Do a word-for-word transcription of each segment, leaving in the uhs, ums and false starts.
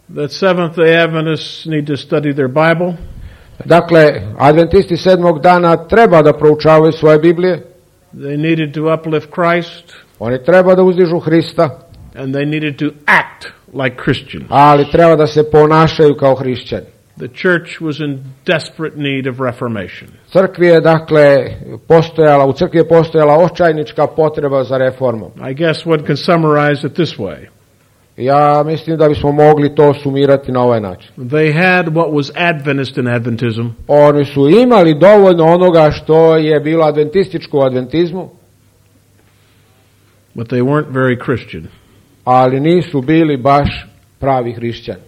that Seventh-day Adventists need to study their Bible. Dakle, adventisti sedmog dana treba da proučavaju svoje Biblije. They needed to uplift Christ. Oni treba da uzdižu Hrista. And they needed to act like Christians. Ali treba da se ponašaju kao hrišćani. The church was in desperate need of reformation. Crkvi je dakle postojala, u crkvi je postojala očajnička potreba za reformom. I guess one can summarize it this way. Ja mislim da bismo mogli to sumirati na ovaj način. They had what was Adventist in Adventism. Oni su imali dovoljno onoga što je bilo adventističko u adventizmu. But they weren't very Christian. Ali nisu bili baš pravi hrišćani.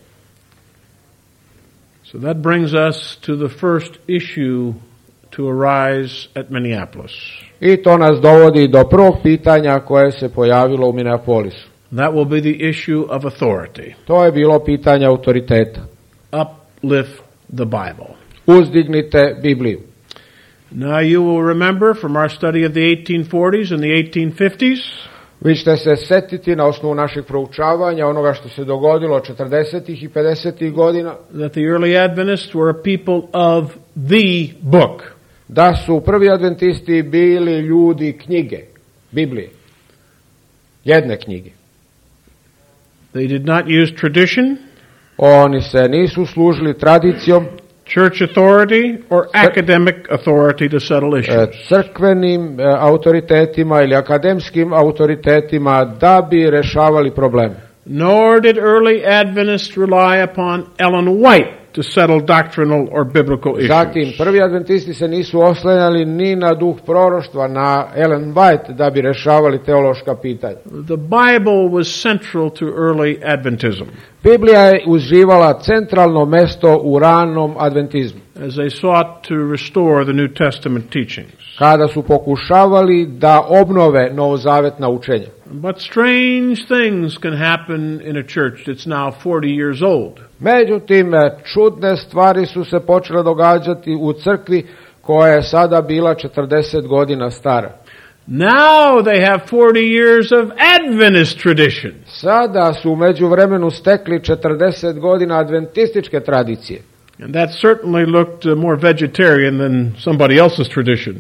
So that brings us to the first issue to arise at Minneapolis. I to nas dovodi do prvog pitanja koje se pojavilo u Minneapolisu. That will be the issue of authority. To je bilo pitanje autoriteta. Uplift the Bible. Uzdignite Bibliju. Now you will remember from our study of the eighteen forties and the eighteen fifties. Vi ćete se setiti na osnovu naših proučavanja onoga što se dogodilo četrdesetih i pedesetih godina. That the early Adventists were a people of the book. Da su prvi adventisti bili ljudi knjige, Biblije. Jedne knjige. They did not use tradition. Oni se nisu služili tradicijom, church authority or academic authority to settle issues. Crkvenim autoritetima ili akademskim autoritetima da bi rešavali probleme. Nor did early Adventists rely upon Ellen White to settle doctrinal or biblical issues. Zatim, prvi adventisti se nisu oslanjali ni na duh proroštva, na Ellen White, da bi rešavali teološka pitanja. The Bible was central to early Adventism. Biblija je uživala centralno mesto u ranom adventizmu. As they sought to restore the New Testament teachings. Kada su pokušavali da obnove novozavetna učenja. But strange things can happen in a church that's now forty years old. Međutim, čudne stvari su se počele događati u crkvi koja je sada bila četrdeset godina stara. Now they have forty years of Adventist tradition. Sada su u međuvremenu stekli četrdeset godina adventističke tradicije. And that certainly looked more vegetarian than somebody else's tradition.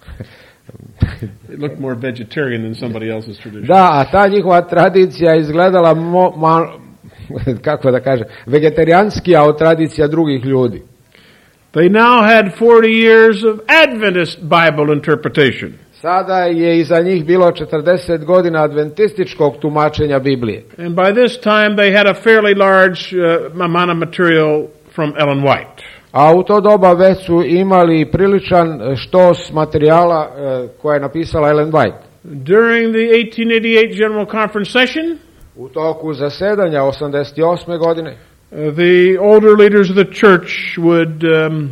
It looked more vegetarian than somebody else's tradition. Da, a ta njihova tradicija izgledala mo, ma, kako da kažem, vegetarijanskija od tradicija drugih ljudi. They now had forty years of Adventist Bible interpretation. Sada je iza njih bilo četrdeset godina adventističkog tumačenja Biblije. And by this time they had a fairly large uh, amount of material from Ellen White. A u to doba već su imali priličan štos materijala uh, koje je napisala Ellen White. During the eighteen eighty-eight General Conference session, u toku zasedanja osamdeset osme godine, uh, the older leaders of the church would um,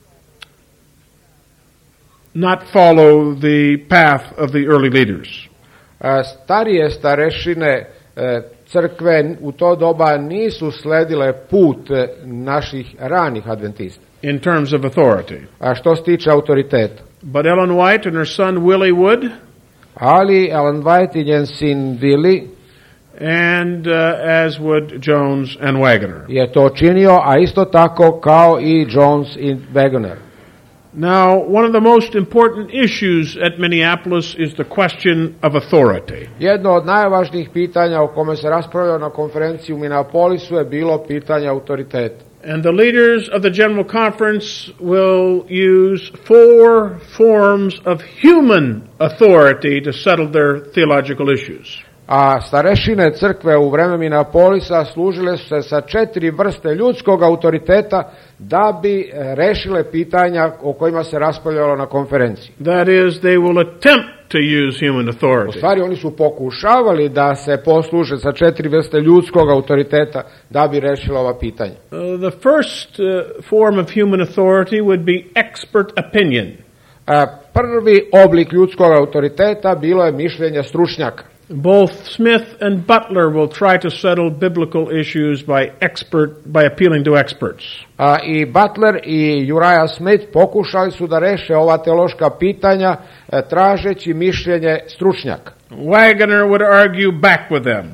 not follow the path of the early leaders. Uh, starije starešine uh, crkve u to doba nisu sledile put naših ranih adventista. In terms of authority. A što se tiče autoriteta. But Ellen White and her son Willie Wood. Ali Ellen White i njen sin Willie. And uh, as would Jones and Waggoner. Je to činio, a isto tako kao i Jones i Waggoner. Now, one of the most important issues at Minneapolis is the question of authority. Jedno od najvažnijih pitanja o kome se raspravljalo na konferenciji u Minneapolisu je bilo pitanje autoriteta. And the leaders of the General Conference will use four forms of human authority to settle their theological issues. A starešine crkve u vreme Minneapolisa služile su se sa četiri vrste ljudskog autoriteta da bi rešile pitanja o kojima se raspravljalo na konferenciji. That is, they will attempt to use human authority. U stvari, oni su pokušavali da se posluže sa četiri vrste ljudskog autoriteta da bi rešili ova pitanja. Uh, the first uh, form of human authority would be expert opinion. Uh, prvi oblik ljudskog autoriteta bilo je mišljenje stručnjaka. Both Smith and Butler will try to settle biblical issues by expert by appealing to experts. A i Butler i Uriah Smith pokušali su da reše ova teološka pitanja tražeći mišljenje stručnjaka. Waggoner would argue back with them.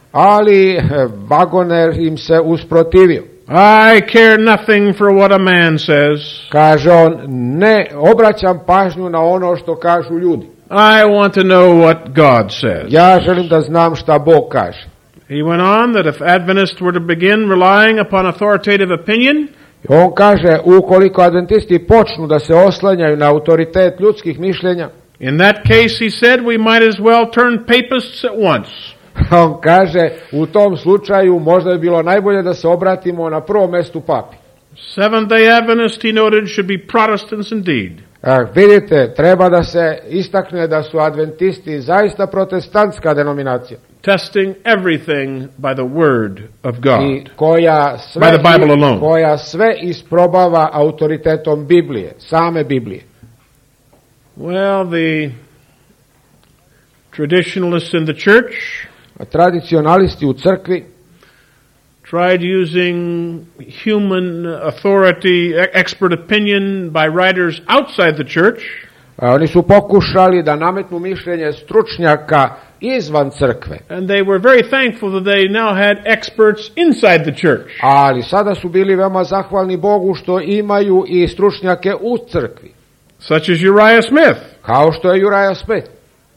ali Wagoner im se usprotivio. I care nothing for what a man says. Kaže on, ne obraćam pažnju na ono što kažu ljudi. I want to know what God says. Ja želim da znam šta Bog kaže. He went on that if Adventists were to begin relying upon authoritative opinion, On kaže, ukoliko adventisti počnu da se oslanjaju na autoritet ljudskih mišljenja, in that case, he said, we might as well turn papists at once. on kaže, u tom slučaju možda bi bilo najbolje da se obratimo na prvom mestu papi. Seventh-day Adventists, he noted, should be Protestants indeed. A, vidite, treba da se istakne da su adventisti zaista protestantska denominacija. Testing everything by the word of God. I koja sve, By the Bible alone. koja sve isprobava autoritetom Biblije, same Biblije. Well, the traditionalists in the church A tradicionalisti u crkvi tried using human authority, expert opinion by writers outside the church, a, oni su pokušali da nametnu mišljenje stručnjaka izvan crkve, and they were very thankful that they now had experts inside the church. ali sada su bili veoma zahvalni Bogu što imaju i stručnjake u crkvi, Such as Uriah Smith. kao što je Uriah Smith.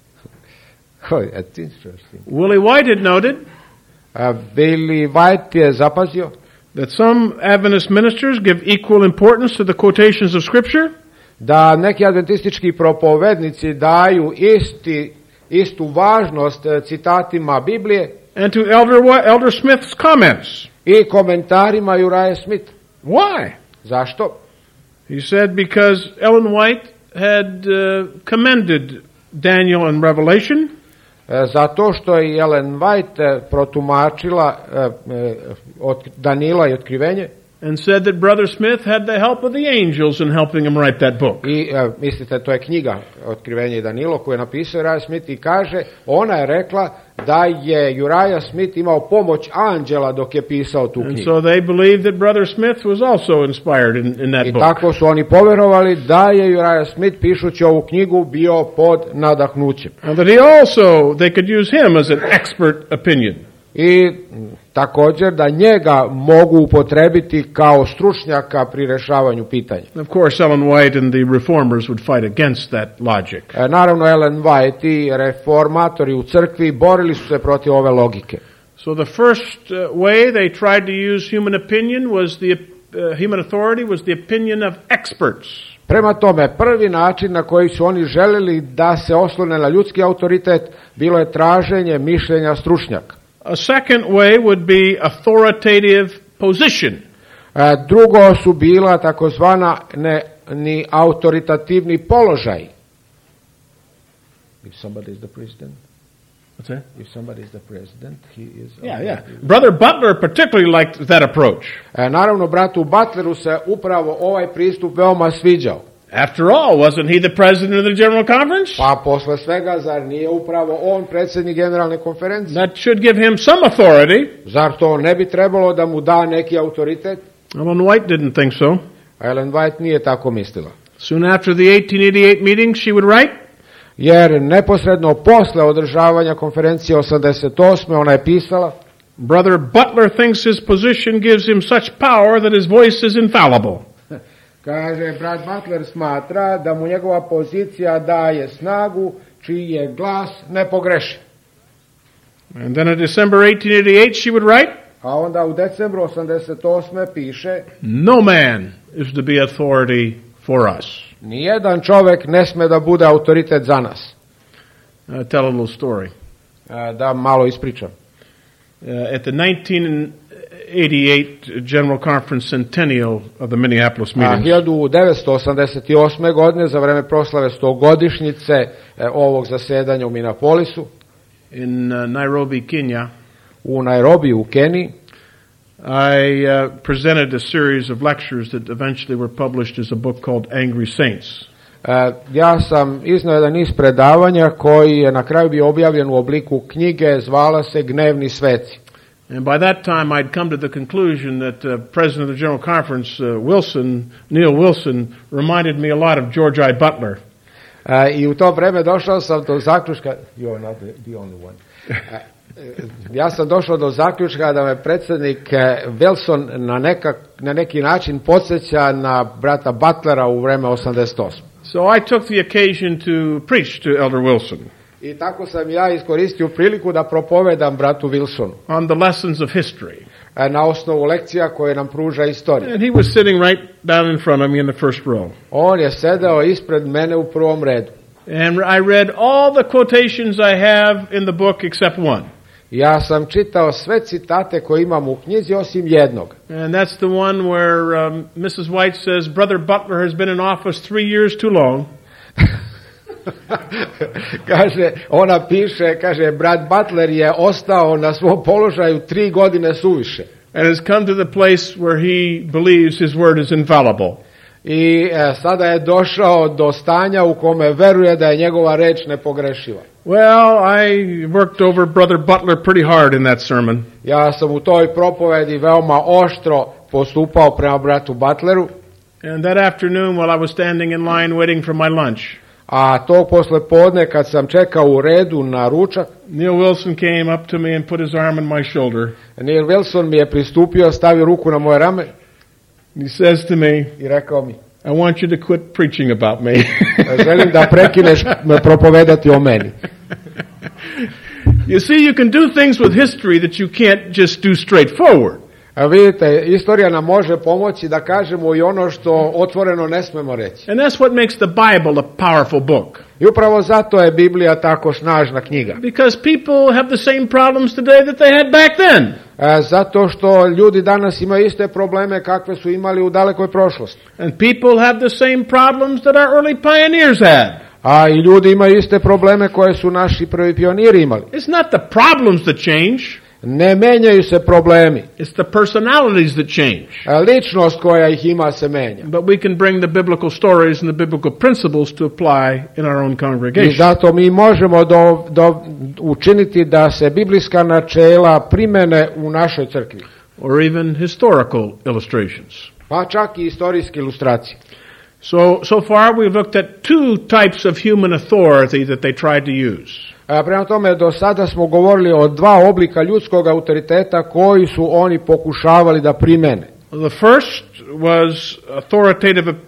Oh, that's interesting. Willie White had noted A, Billy White je zapazio that some Adventist ministers give equal importance to the quotations of Scripture da neki adventistički propovednici daju isti, istu važnost e, citatima Biblije and to Elder, Wh- Elder Smith's comments. i komentarima Uriah Smith. Why? Zašto? He said because Ellen White had uh, commended Daniel in Revelation, E, zato što je Ellen White e, protumačila e, e, od Danila i otkrivenje and said that Brother Smith had the help of the angels in helping him write that book. i e, mislite, to je knjiga Otkrivenje i Danilo koju je napisao Uriah Smith i kaže, ona je rekla da je Uriah Smith imao pomoć anđela dok je pisao tu And knjigu. so they believed that Brother Smith was also inspired in, in that I book. tako su oni poverovali da je Uriah Smith pišući ovu knjigu bio pod nadahnućem. And that he also, they could use him as an expert opinion. I m, također da njega mogu upotrebiti kao stručnjaka pri rešavanju pitanja. Of course, Ellen White and the reformers would fight against that logic. E, naravno, Ellen White i reformatori u crkvi borili su se protiv ove logike. So the first uh, way they tried to use human opinion was the uh, human authority was the opinion of experts. Prema tome, prvi način na koji su oni želeli da se oslone na ljudski autoritet bilo je traženje mišljenja stručnjaka. A second way would be authoritative position. E, drugo su bila takozvana ne, ni autoritativni položaj. If somebody is the president, What's that? if somebody is the president, he is... Yeah, yeah. Brother Butler particularly liked that approach. E, naravno, bratu Butleru se upravo ovaj pristup veoma sviđao. After all, wasn't he the president of the General Conference? Pa posle svega, zar nije upravo on predsjednik generalne konferencije? That should give him some authority. Zar to ne bi trebalo da mu da neki autoritet? Ellen White didn't think so. Ellen White nije tako mislila. Soon after the eighteen eighty-eight meeting, she would write, Jer neposredno posle održavanja konferencije osamdeset osme ona je pisala, Brother Butler thinks his position gives him such power that his voice is infallible. kaže, brat Butler smatra da mu njegova pozicija daje snagu čiji je glas nepogrešiv. And then in December eighteen eighty-eight, she would write, A onda u decembru osamdeset osme piše, no man is to be authority for us. nijedan čovek ne sme da bude autoritet za nas. I'll tell a little story. E, Da malo ispričam. Uh, at the nineteen eighty-eight General Conference Centennial of the Minneapolis A meetings, hiljadu devetsto osamdeset osme. godine za vreme proslave stogodišnjice e, ovog zasedanja u Minneapolisu, in uh, Nairobi, Kenya, u Nairobi u Keniji, I uh, presented a series of lectures that eventually were published as a book called Angry Saints. e, ja sam iznao jedan niz predavanja koji je na kraju bio objavljen u obliku knjige, zvala se Gnevni sveci. And by that time, I'd come to the conclusion that uh, President of the General Conference, uh, Wilson, Neil Wilson, reminded me a lot of George I. Butler. E, I u to vreme došao sam do zaključka, you are not the, the only one. E, Ja sam došao do zaključka da me predsjednik Wilson na, neka, na neki način podsjeća na brata Butlera u vreme osamdeset osme. So I took the occasion to preach to Elder Wilson. I tako sam ja iskoristio priliku da propovedam bratu Wilsonu on the lessons of history. Na osnovu lekcija koje nam pruža istorija. And he was sitting right down in front of me in the first row. On je sedeo ispred mene u prvom redu. And I read all the quotations I have in the book except one. Ja sam čitao sve citate koje imam u knjizi osim jednog. And that's the one where um, Missus White says, Brother Butler has been in office three years too long. Kaže, ona piše, kaže, brat Butler je ostao na svom položaju tri godine suviše. And has come to the place where he believes his word is infallible. I e, sada je došao do stanja u kome veruje da je njegova reč nepogrešiva. Well, I worked over Brother Butler pretty hard in that sermon. Ja sam u toj propovedi veoma oštro postupao prema bratu Butleru. And that afternoon while I was standing in line waiting for my lunch, a tog posle podne kad sam čekao u redu na ručak, Neil Wilson came up to me and put his arm on my shoulder. Neil Wilson mi je pristupio, stavio ruku na moje rame. He says to me, i rekao mi, I want you to quit preaching about me. želim da prekineš me propovedati o meni. You see, you can do things with history that you can't just do straightforward. A vidite, istorija nam može pomoći da kažemo i ono što otvoreno ne smemo reći. And that's what makes the Bible a powerful book. I upravo zato je Biblija tako snažna knjiga. Because people have the same problems today that they had back then. E, zato što ljudi danas imaju iste probleme kakve su imali u dalekoj prošlosti. And people have the same problems that our early pioneers had. A i ljudi imaju iste probleme koje su naši prvi pioniri imali. It's not the problems that change. Ne menjaju se problemi. It's the personalities that change. Ličnost koja ih ima se menja. But we can bring the biblical stories and the biblical principles to apply in our own congregation. I zato mi možemo do, do, učiniti da se biblijska načela primene u našoj crkvi. Or even historical illustrations. Pa čak i istorijske ilustracije. So, so far we've looked at two types of human authority that they tried to use. A prema tome, do sada smo govorili o dva oblika ljudskog autoriteta koji su oni pokušavali da primene. The first was authoritative uh,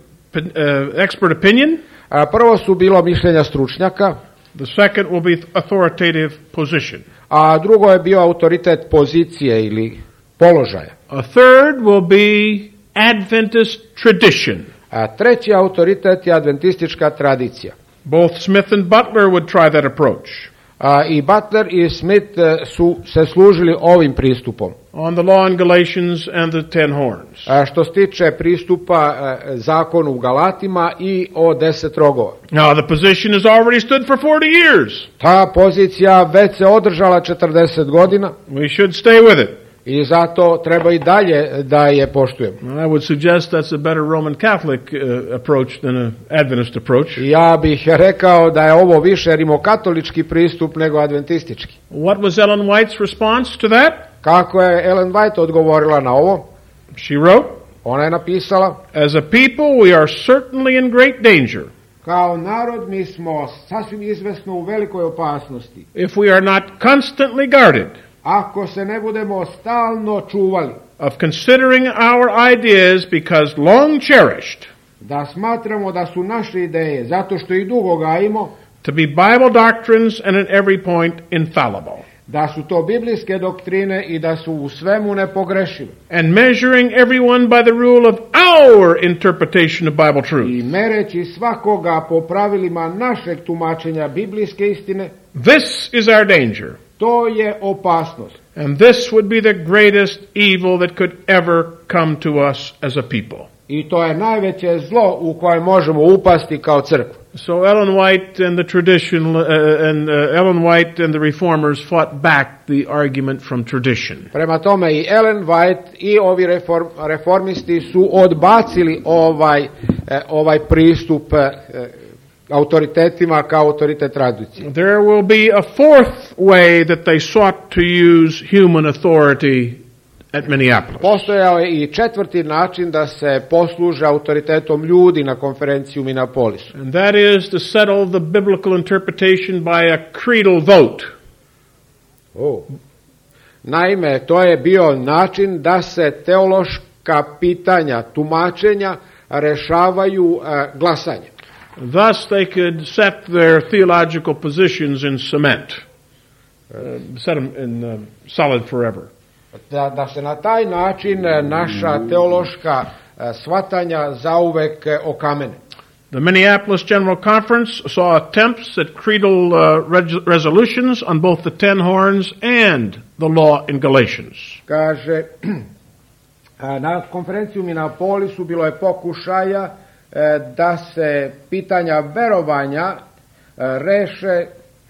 expert opinion. A prvo su bilo mišljenja stručnjaka. The second will be authoritative position. A drugo je bio autoritet pozicije ili položaja. A third will be Adventist tradition. A treći autoritet je adventistička tradicija. Both Smith and Butler would try that approach. A, i Butler i Smith su se služili ovim pristupom. On the law in Galatians and the ten horns. A, što se tiče pristupa a, zakonu u Galatima i o deset rogova. Now the position has already stood for forty years. Ta pozicija već se održala četrdeset godina. We should stay with it. I zato treba i dalje da je poštujemo. I would suggest that's a better Roman Catholic uh, approach than an Adventist approach. Ja bih rekao da je ovo više rimokatolički pristup nego adventistički. What was Ellen White's response to that? Kako je Ellen White odgovorila na ovo? She wrote, ona je napisala, as a people we are certainly in great danger. Kao narod mi smo sasvim izvesno u velikoj opasnosti. If we are not constantly guarded. Ako se ne budemo stalno čuvali. Of considering our ideas because long cherished. Da smatramo da su naše ideje, zato što ih dugo gajimo. To be Bible doctrines and at every point infallible. Da su to biblijske doktrine i da su u svemu nepogrešive. And measuring everyone by the rule of our interpretation of Bible truth. I mereći svakoga po pravilima našeg tumačenja biblijske istine. This is our danger. To je opasnost. And this would be the greatest evil that could ever come to us as a people. I to je najveće zlo u koje možemo upasti kao crkva. So Ellen White and the tradition uh, and uh, Ellen White and the reformers fought back the argument from tradition. Prema tome i Ellen White i ovi reform, reformisti su odbacili ovaj eh, ovaj pristup eh, autoritetima kao autoritet tradicije. There will be a fourth way that they sought to use human authority at Minneapolis. Postojao je i četvrti način da se posluže autoritetom ljudi na konferenciji u Minneapolisu. And that is to settle the biblical interpretation by a creedal vote. Oh. Naime, to je bio način da se teološka pitanja, tumačenja rešavaju uh, glasanjem. Thus they could set their theological positions in cement, uh, set them in uh, solid forever. Da, da se na taj način naša teološka uh, shvatanja zauvek uh, okamene. The Minneapolis General Conference saw attempts at creedal uh, res- resolutions on both the ten horns and the law in Galatians. Kaže, na konferenciji u Minneapolisu bilo je pokušaja da se pitanja verovanja reše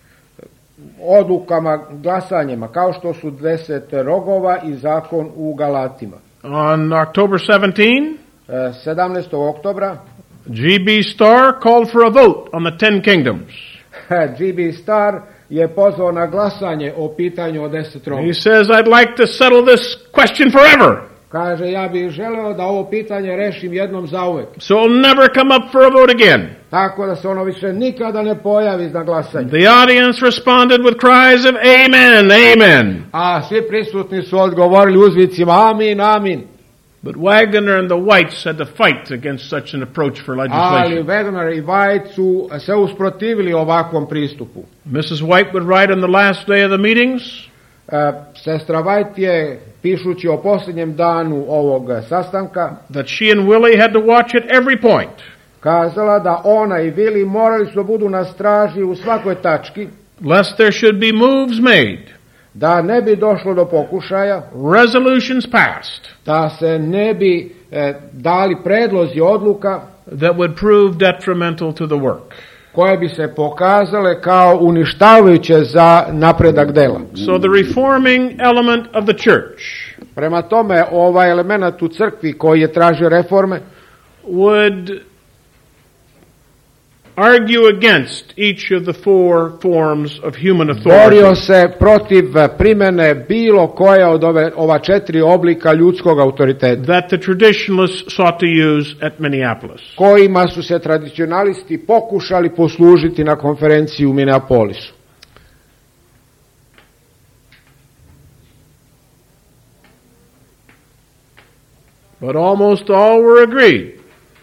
odlukama, glasanjima, kao što su deset rogova i zakon u Galatima. On October seventeenth, sedamnaestog oktobra, G B Starr called for a vote on the Ten Kingdoms. G B Starr je pozvao na glasanje o pitanju o deset rogova. He says, I'd like to settle this question forever. Kaže, ja bih želeo da ovo pitanje rešim jednom zauvek. So it'll never come up for a vote again. Tako da se ono više nikada ne pojavi na glasanje. The audience responded with cries of amen, amen. A svi prisutni su odgovorili uzvicima amin, amin. But Wagner and the Whites had to fight against such an approach for Ali legislation. Wagner i White su se usprotivili ovakvom pristupu. Missus White would write on the last day of the meetings, Uh, sestra White je, pišući o posljednjem danu ovog sastanka, that she and Willie had to watch at every point, kazala da ona i Willie morali su da budu na straži u svakoj tački, lest there should be moves made, da ne bi došlo do pokušaja, resolutions passed, da se ne bi eh, dali predlozi odluka that would prove detrimental to the work. koje bi se pokazale kao uništavajuće za napredak dela. So the reforming element of the church Prema tome, ovaj element u crkvi koji je tražio reforme would argue against each of the four forms of human borio authority se protiv primene bilo koje od ove, ova četiri oblika ljudskog autoriteta, that the traditionalists sought to use at Minneapolis. kojima su se tradicionalisti pokušali poslužiti na konferenciji u Minneapolisu. But almost all were agreed.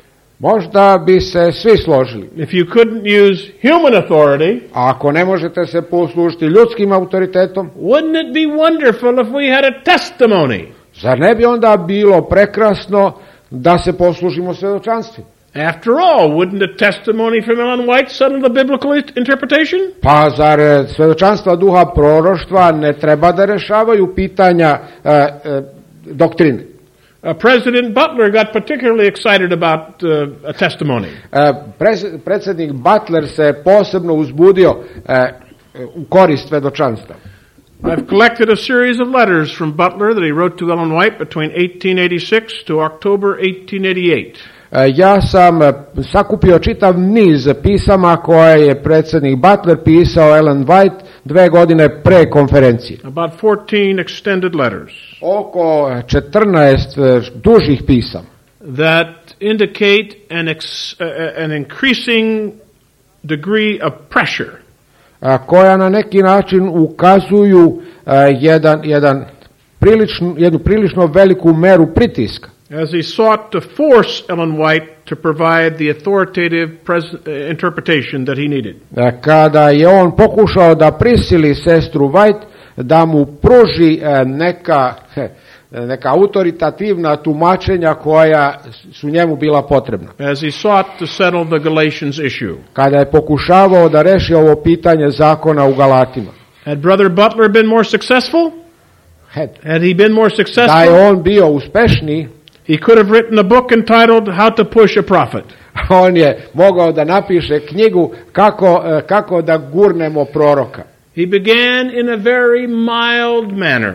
Možda bi se svi složili. If you couldn't use human authority, A ako ne možete se poslužiti ljudskim autoritetom, wouldn't it be wonderful if we had a testimony? zar ne bi onda bilo prekrasno da se poslužimo svedočanstvom? After all, wouldn't a testimony from Ellen White settle the biblical interpretation? Pa zar eh, svedočanstva duha proroštva ne treba da rešavaju pitanja eh, eh, doktrine? Uh, President Butler got particularly excited about uh, a testimony. Eh, prez- predsjednik Butler se posebno uzbudio eh, u korist svedočanstva. I've collected a series of letters from Butler that he wrote to Ellen White between eighteen eighty-six to October eighteen eighty-eight. Eh, Ja sam eh, sakupio čitav niz pisama koje je predsjednik Butler pisao Ellen White dve godine pre konferencije. About fourteen extended letters Oko četrnaest eh, dužih pisama that indicate an, ex, uh, an increasing degree of pressure a, koja na neki način ukazuju a, jedan, jedan prilično, jednu prilično veliku meru pritiska. as he sought to force Ellen White to provide the authoritative pres- uh, interpretation that he needed. A, kada je on pokušao da prisili sestru White da mu pruži a, neka, he, neka autoritativna tumačenja koja su njemu bila potrebna. As he sought to settle the Galatians issue. Kada je pokušavao da reši ovo pitanje zakona u Galatima. Had Brother Butler been more successful? Had, Had he been more da je successful? on bio uspešniji, He could have written a book entitled How to Push a Prophet. on je mogao da napiše knjigu kako, eh, kako da gurnemo proroka. He began in a very mild manner,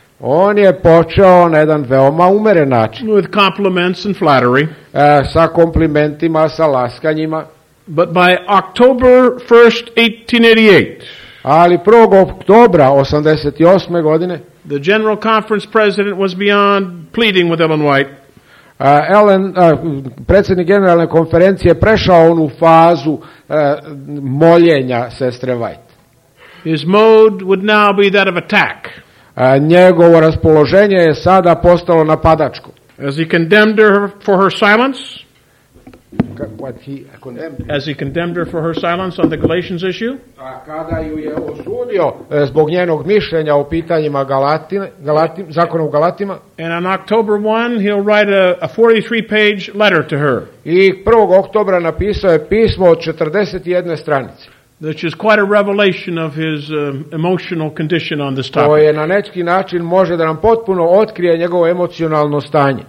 On je počeo na jedan veoma umeren način, with compliments and flattery. eh, sa komplimentima, sa laskanjima, But by October first, eighteen eighty-eight, ali prvog oktobra osamdeset osme godine the General Conference president was beyond pleading with Ellen White. eh, Ellen, eh, predsjednik generalne konferencije, prešao onu fazu eh, moljenja sestre White. His mode would now be that of attack. A, njegovo raspoloženje je sada postalo napadačko. As he condemned her for her silence, What he condemned. as he condemned her for her silence on the Galatians issue, A kada ju je osudio e, zbog njenog mišljenja o pitanjima Galatine, Galatim, zakona u Galatima, and on October first, he'll write a, a forty-three page letter to her, i prvog oktobra napisao je pismo od četrdeset jedne stranice, which is quite a revelation of his um, emotional condition on this topic. koje na neki način može da nam potpuno otkrije njegovo emocionalno stanje.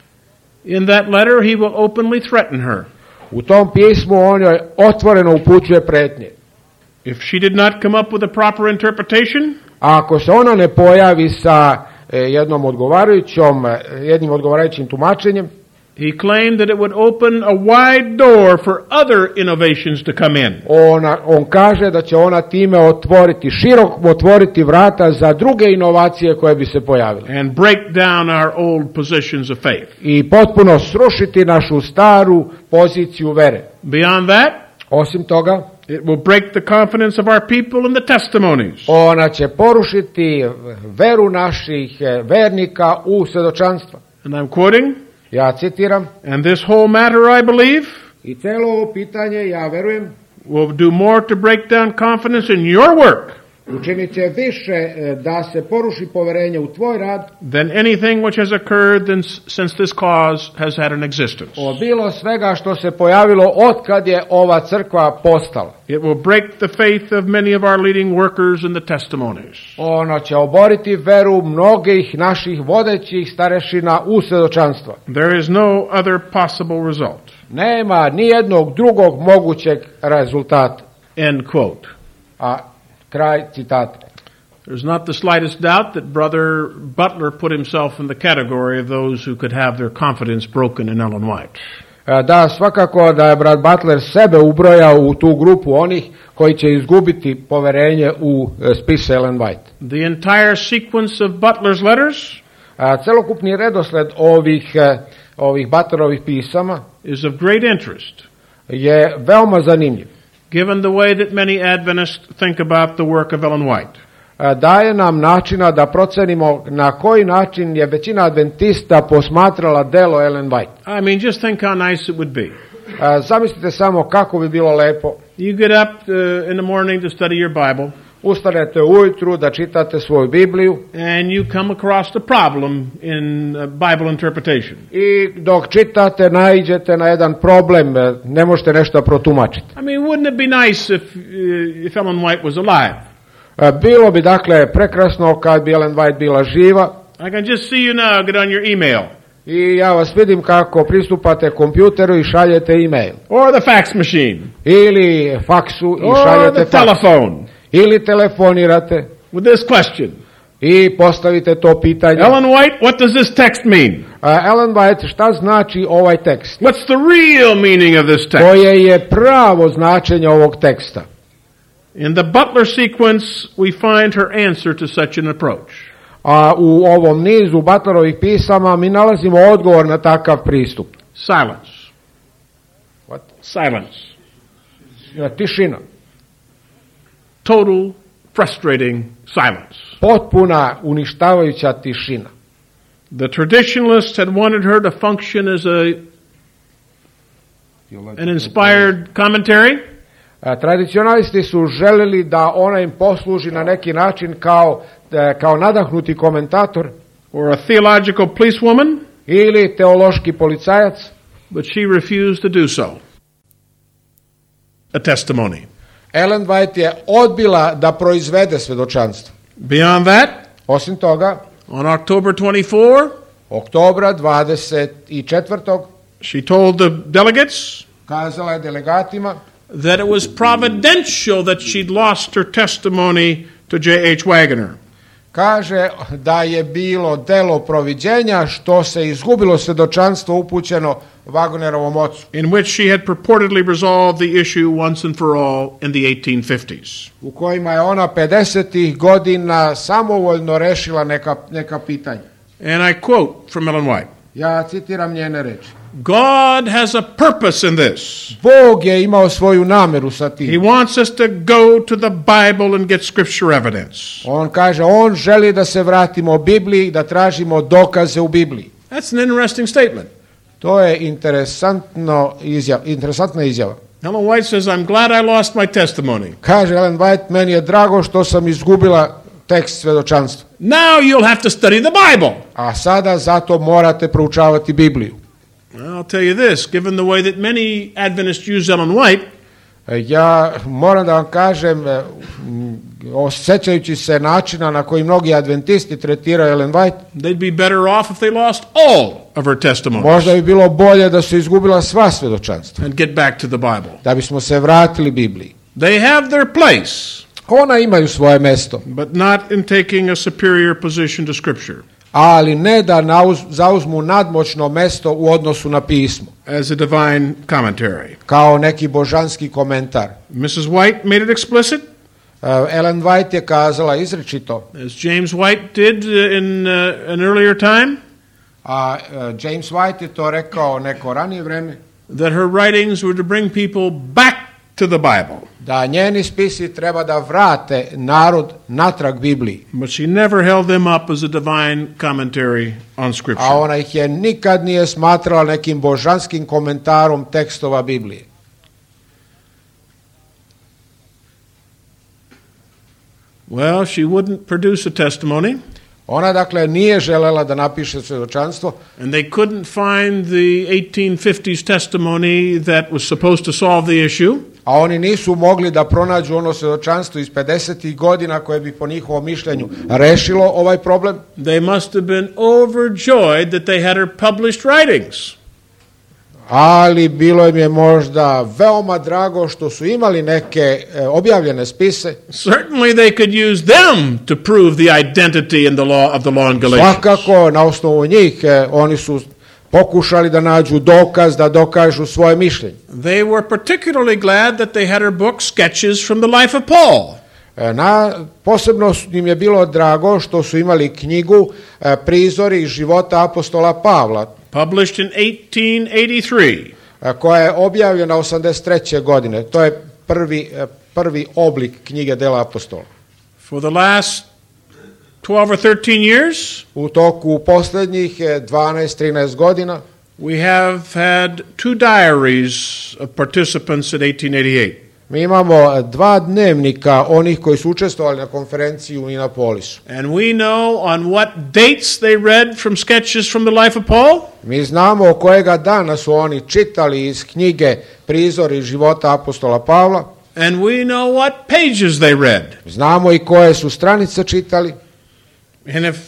In that letter, he will openly threaten her. U tom pismu on joj otvoreno upućuje pretnje. If she did not come up with a proper interpretation, A ako se ona ne pojavi sa e, jednom odgovarajućom, e, jednim odgovarajućim tumačenjem, he claimed that it would open a wide door for other innovations to come in. ona, on kaže da će ona time otvoriti, široko otvoriti vrata za druge inovacije koje bi se pojavile. And break down our old positions of faith. I potpuno srušiti našu staru poziciju vere. Beyond that, Osim toga, it will break the confidence of our people in the testimonies. ona će porušiti veru naših e, vernika u svedočanstva. And I'm quoting, Ja citiram, and this whole matter, I believe, i celo ovo pitanje, ja verujem, will do more to break down confidence in your work učinit će više e, da se poruši poverenje u tvoj rad than anything which has occurred than- since this cause has had an existence. od bilo svega što se pojavilo otkad je ova crkva postala. It will break the faith of many of our leading workers in the testimonies. Ono će oboriti veru mnogih naših vodećih starešina u svedočanstva. There is no other possible result. Nema ni jednog drugog mogućeg rezultata. End quote. A kraj citata. There's not the slightest doubt that Brother Butler put himself in the category of those who could have their confidence broken in Ellen White. E, Da, svakako da je brat Butler sebe ubrojao u tu grupu onih koji će izgubiti poverenje u e, spis Ellen White. The entire sequence of Butler's letters A, celokupni redosled ovih, e, ovih Butlerovih pisama is of great interest, je veoma zanimljiv. given the way that many Adventists think about the work of Ellen White. E, Daje nam načina da procenimo na koji način je većina adventista posmatrala delo Ellen White. I mean, just think how nice it would be. E, Zamislite samo kako bi bilo lepo. You get up uh, in the morning to study your Bible, Ustanete ujutru da čitate svoju Bibliju and you come across a problem in uh, Bible interpretation. i dok čitate naiđete na jedan problem, e, ne možete nešto protumačiti. I mean, wouldn't it be nice if, uh, if Ellen White was alive? E, Bilo bi dakle prekrasno kad bi Ellen White bila živa I can just see you now get on your email i ja vas vidim kako pristupate kompjuteru i šaljete e-mail. or the fax machine Ili faksu i or šaljete the faks. telephone Ili telefonirate with this question. i postavite to pitanje. Ellen White, what does this text mean? A, Ellen White, šta znači ovaj tekst? What's the real meaning of this text? Koje je pravo značenje ovog teksta? In the Butler sequence, we find her answer to such an approach. A u ovom nizu Butlerovih pisama mi nalazimo odgovor na takav pristup. Silence. What? Silence. Tišina. Total, frustrating silence. Potpuna, uništavajuća tišina. The traditionalists had wanted her to function as a, an inspired commentary. A, Tradicionalisti su želeli da ona im posluži na neki način kao, e, kao nadahnuti komentator or a theological policewoman, ili teološki policajac, but she refused to do so. A testimony. Ellen White je odbila da proizvede svedočanstvo. Beyond that, Osim toga, on October twenty-fourth, oktobra dvadeset četvrtog she told the delegates kazala je delegatima that it was providential that she'd lost her testimony to J H Wagner. Kaže da je bilo delo proviđenja što se izgubilo svedočanstvo upućeno Wagnerovom ocu, in which she had purportedly resolved the issue once and for all in the eighteen fifties. u kojima je ona pedesetih godina samovoljno rešila neka, neka pitanja. And I quote from Ellen White, Ja citiram njene reči. God has a purpose in this. Bog je imao svoju nameru sa He tim. wants us to go to the Bible and get scripture evidence. On kaže, on želi da se vratimo Bibliji, da tražimo dokaze u Bibliji. That's an interesting statement. To je interesantno izjav, interesantna izjava. Ellen White says, I'm glad I lost my testimony. Kaže Ellen White, meni je drago što sam izgubila tekst svedočanstva. Now you'll have to study the Bible. A sada zato morate proučavati Bibliju. I'll tell you this, given the way that many Adventists use Ellen White, Ja moram da vam kažem, e, m, osjećajući se načina na koji mnogi adventisti tretiraju Ellen White, they'd be better off if they lost all of her testimonies možda bi bilo bolje da su izgubila sva svedočanstva, and get back to the Bible. da bismo se vratili Bibliji. They have their place, Ona imaju svoje mesto, but not in taking a superior position to Scripture ali ne da nauz, zauzmu nadmoćno mesto u odnosu na pismo, as a divine commentary. kao neki božanski komentar. Missus White made it explicit, Uh, Ellen White je kazala izričito, as James White did uh, in uh, an earlier time, a uh, James White je to rekao neko ranije vreme, that her writings were to bring people back to the Bible. da njeni spisi treba da vrate narod natrag Bibliji, But she never held them up as a divine commentary on Scripture. a ona ih je nikad nije smatrala nekim božanskim komentarom tekstova Biblije. Well, she wouldn't produce a testimony, Ona dakle nije želela da napiše svedočanstvo, and they couldn't find the eighteen fifties testimony that was supposed to solve the issue. a oni nisu mogli da pronađu ono svedočanstvo iz pedesetih godina koje bi po njihovom mišljenju rešilo ovaj problem. They must have been overjoyed that they had her published writings. Ali bilo im je možda veoma drago što su imali neke e, objavljene spise. Certainly they could use them to prove the identity and the law of the law in Galatians. Svakako, na osnovu njih, e, oni su pokušali da nađu dokaz, da dokažu svoje mišljenje. They were particularly glad that they had her book Sketches from the Life of Paul. E, na, posebno im je bilo drago što su imali knjigu e, Prizori iz života apostola Pavla, Published in eighteen eighty-three. e, koja je objavljena osamdeset treće godine. To je prvi, e, prvi oblik knjige Dela apostola. For the last twelve or thirteen years, U toku posljednjih e, dvanaest trinaest godina we have had two diaries of participants at eighteen eighty-eight. mi imamo dva dnevnika onih koji su učestvovali na konferenciji u Inapolisu. And we know on what dates they read from Sketches from the Life of Paul. Mi znamo kojega dana su oni čitali iz knjige Prizori života apostola Pavla. And we know what pages they read. Znamo i koje su stranice čitali. And if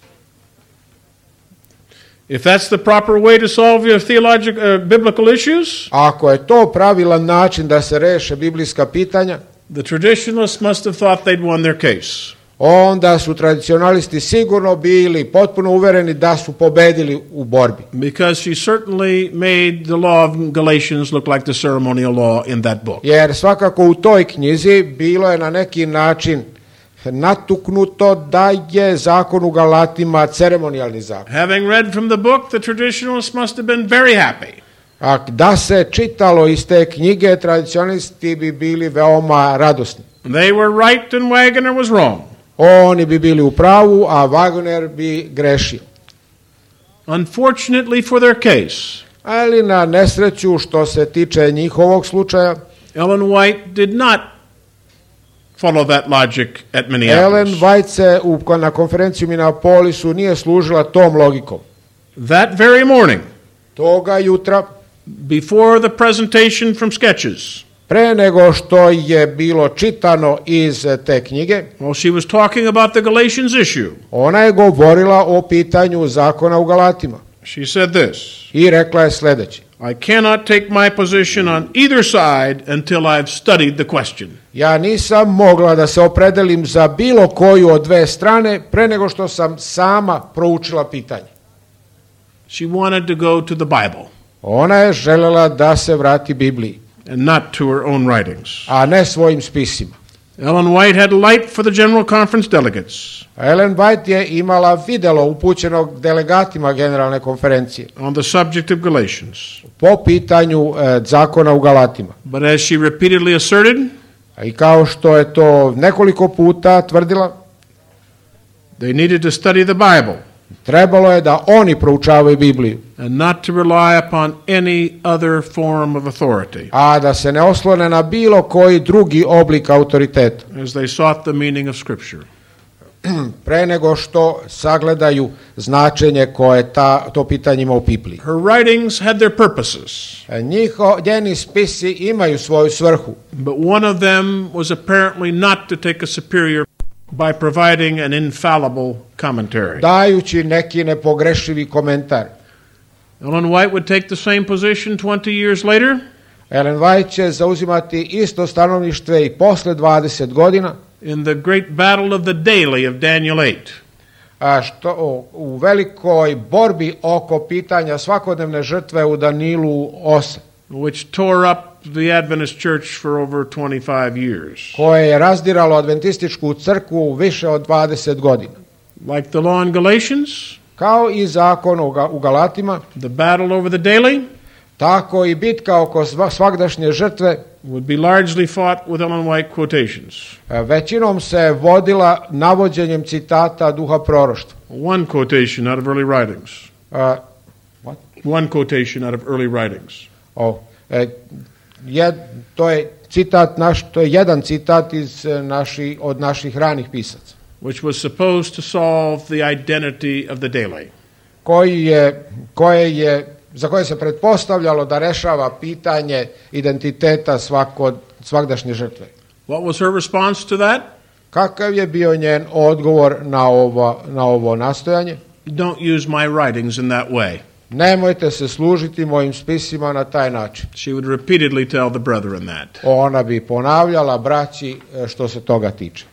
if that's the proper way to solve your theological uh, biblical issues, Ako je to pravilan način da se reše biblijska pitanja, the traditionalists must have thought they'd won their case. onda su tradicionalisti sigurno bili potpuno uvereni da su pobedili u borbi. Because she certainly made the law of Galatians look like the ceremonial law in that book. Jer svakako u toj knjizi bilo je na neki način natuknuto da je zakon u Galatima ceremonijalni zakon. Having read from the book, the traditionalists must have been very happy. A da se čitalo iz te knjige, tradicionalisti bi bili veoma radosni. They were right and Wagner was wrong. Oni bi bili u pravu, a Wagner bi grešio. Unfortunately for their case, Ali na nesreću što se tiče njihovog slučaja, Ellen White did not follow that logic at Ellen Minneapolis. White se u, na konferenciju u Minneapolisu nije služila tom logikom. That very morning, Toga jutra, before the presentation from Sketches, pre nego što je bilo čitano iz te knjige, while she was talking about the Galatians issue, ona je govorila o pitanju zakona u Galatima she said this: i rekla je sljedeće. I cannot take my position on either side until I've studied the question. Ja nisam mogla da se opredelim za bilo koju od dve strane pre nego što sam sama proučila pitanje. She wanted to go to the Bible Ona je želela da se vrati Bibliji, and not to her own writings. a ne svojim spisima. Ellen White had light for the General Conference delegates Ellen White je imala videlo upućenog delegatima generalne konferencije on the subject of Galatians. po pitanju e, zakona u Galatima. But as she repeatedly asserted, I kao što je to nekoliko puta tvrdila, they needed to study the Bible trebalo je da oni proučavaju Bibliju, and not to rely upon any other form of authority a da se ne oslone na bilo koji drugi oblik autoriteta, as they sought the meaning of Scripture. pre nego što sagledaju značenje koje ta, to pitanje ima u Bibliji. Her writings had their purposes, Njiho, njeni spisi imaju svoju svrhu, but one of them was apparently not to take a superior by providing an infallible commentary. dajući neki nepogrešivi komentar. Ellen White would take the same position twenty years later, Ellen White će zauzimati isto stanovište i posle dvadeset godina, in the great battle of the daily of Daniel eight. a što o, u velikoj borbi oko pitanja svakodnevne žrtve u Danilu osam, which tore up the Adventist Church for over twenty-five years. koje je razdiralo adventističku crkvu više od dvadeset godina. Like the law in Galatians, Kao i zakon u Ga- u Galatima, the battle over the daily tako i bitka oko sva- svagdašnje žrtve would be largely fought with Ellen White quotations. e, većinom se vodila navođenjem citata duha proroštva. One quotation out of early writings. A, what? One quotation out of early writings. O, e, jed, to je citat naš, to je jedan citat iz e, naši, od naših ranih pisaca, Which was supposed to solve the identity of the daily. koji je, koje je, za koje se pretpostavljalo da rešava pitanje identiteta svakod, svagdašnje žrtve. What was her response to that? Kakav je bio njen odgovor na ovo, na ovo nastojanje? Don't use my writings in that way. Nemojte se služiti mojim spisima na taj način. She would repeatedly tell the brethren that. Ona bi ponavljala braći e, što se toga tiče.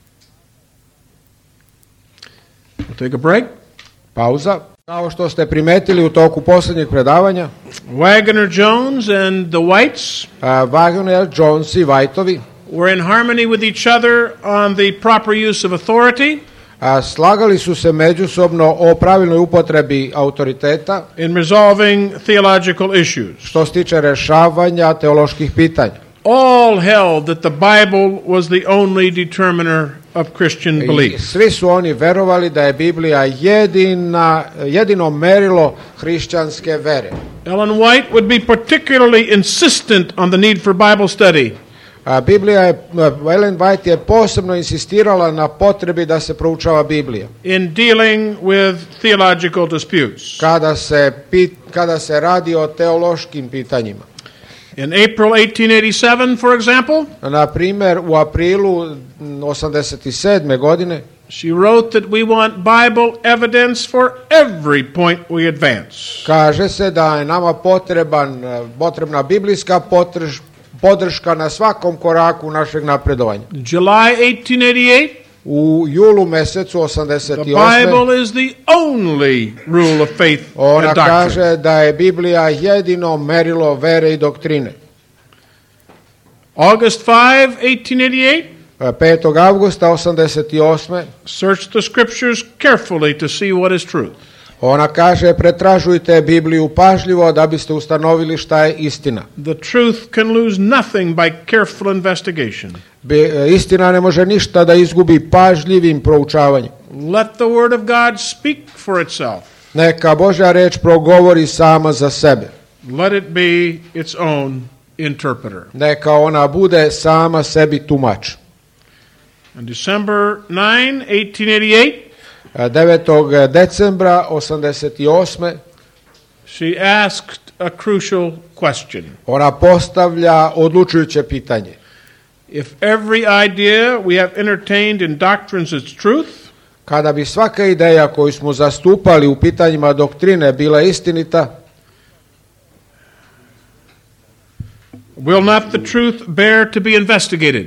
We'll take a break. Pauza. Kao što ste primetili u toku posljednjeg predavanja, Wagner Jones and the Whites uh, Wagner, Jones i Whiteovi were in harmony with each other on the proper use of authority uh, slagali su se međusobno o pravilnoj upotrebi autoriteta in resolving theological issues. što se tiče rešavanja teoloških pitanja. All held that the Bible was the only determiner of Christian I belief. svi su oni verovali da je Biblija jedina, jedino merilo hrišćanske vere. Ellen White would be particularly insistent on the need for Bible study. A Biblija je, Ellen White je posebno insistirala na potrebi da se proučava Biblija in dealing with theological disputes. kada se, pit, kada se radi o teološkim pitanjima. In April eighteen eighty-seven, for example, Na primjer, u aprilu osamdeset sedme godine she wrote that we want Bible evidence for every point we advance. kaže se da je nama potreban, potrebna biblijska potrž, podrška na svakom koraku našeg napredovanja. July eighteen eighty-eight, U julu mesecu osamdeset osme. the Bible is the only rule of faith Ona and doctrine. kaže da je Biblija jedino merilo vere i doktrine. August fifth, eighteen eighty-eight, petog avgusta osamdeset osme. search the scriptures carefully to see what is truth. Ona kaže pretražujte Bibliju pažljivo da biste ustanovili šta je istina. The truth can lose nothing by careful investigation. Bi, istina ne može ništa da izgubi pažljivim proučavanjem. Let the word of God speak for itself. Neka Božja reč progovori sama za sebe. Let it be its own interpreter. Neka ona bude sama sebi tumač. On December ninth, eighteen eighty-eight, devetog decembra osamdeset osme. she asked a crucial question. Ona postavlja odlučujuće pitanje. If every idea we have entertained in doctrines is truth, Kada bi svaka ideja koju smo zastupali u pitanjima doktrine bila istinita, will not the truth bear to be investigated?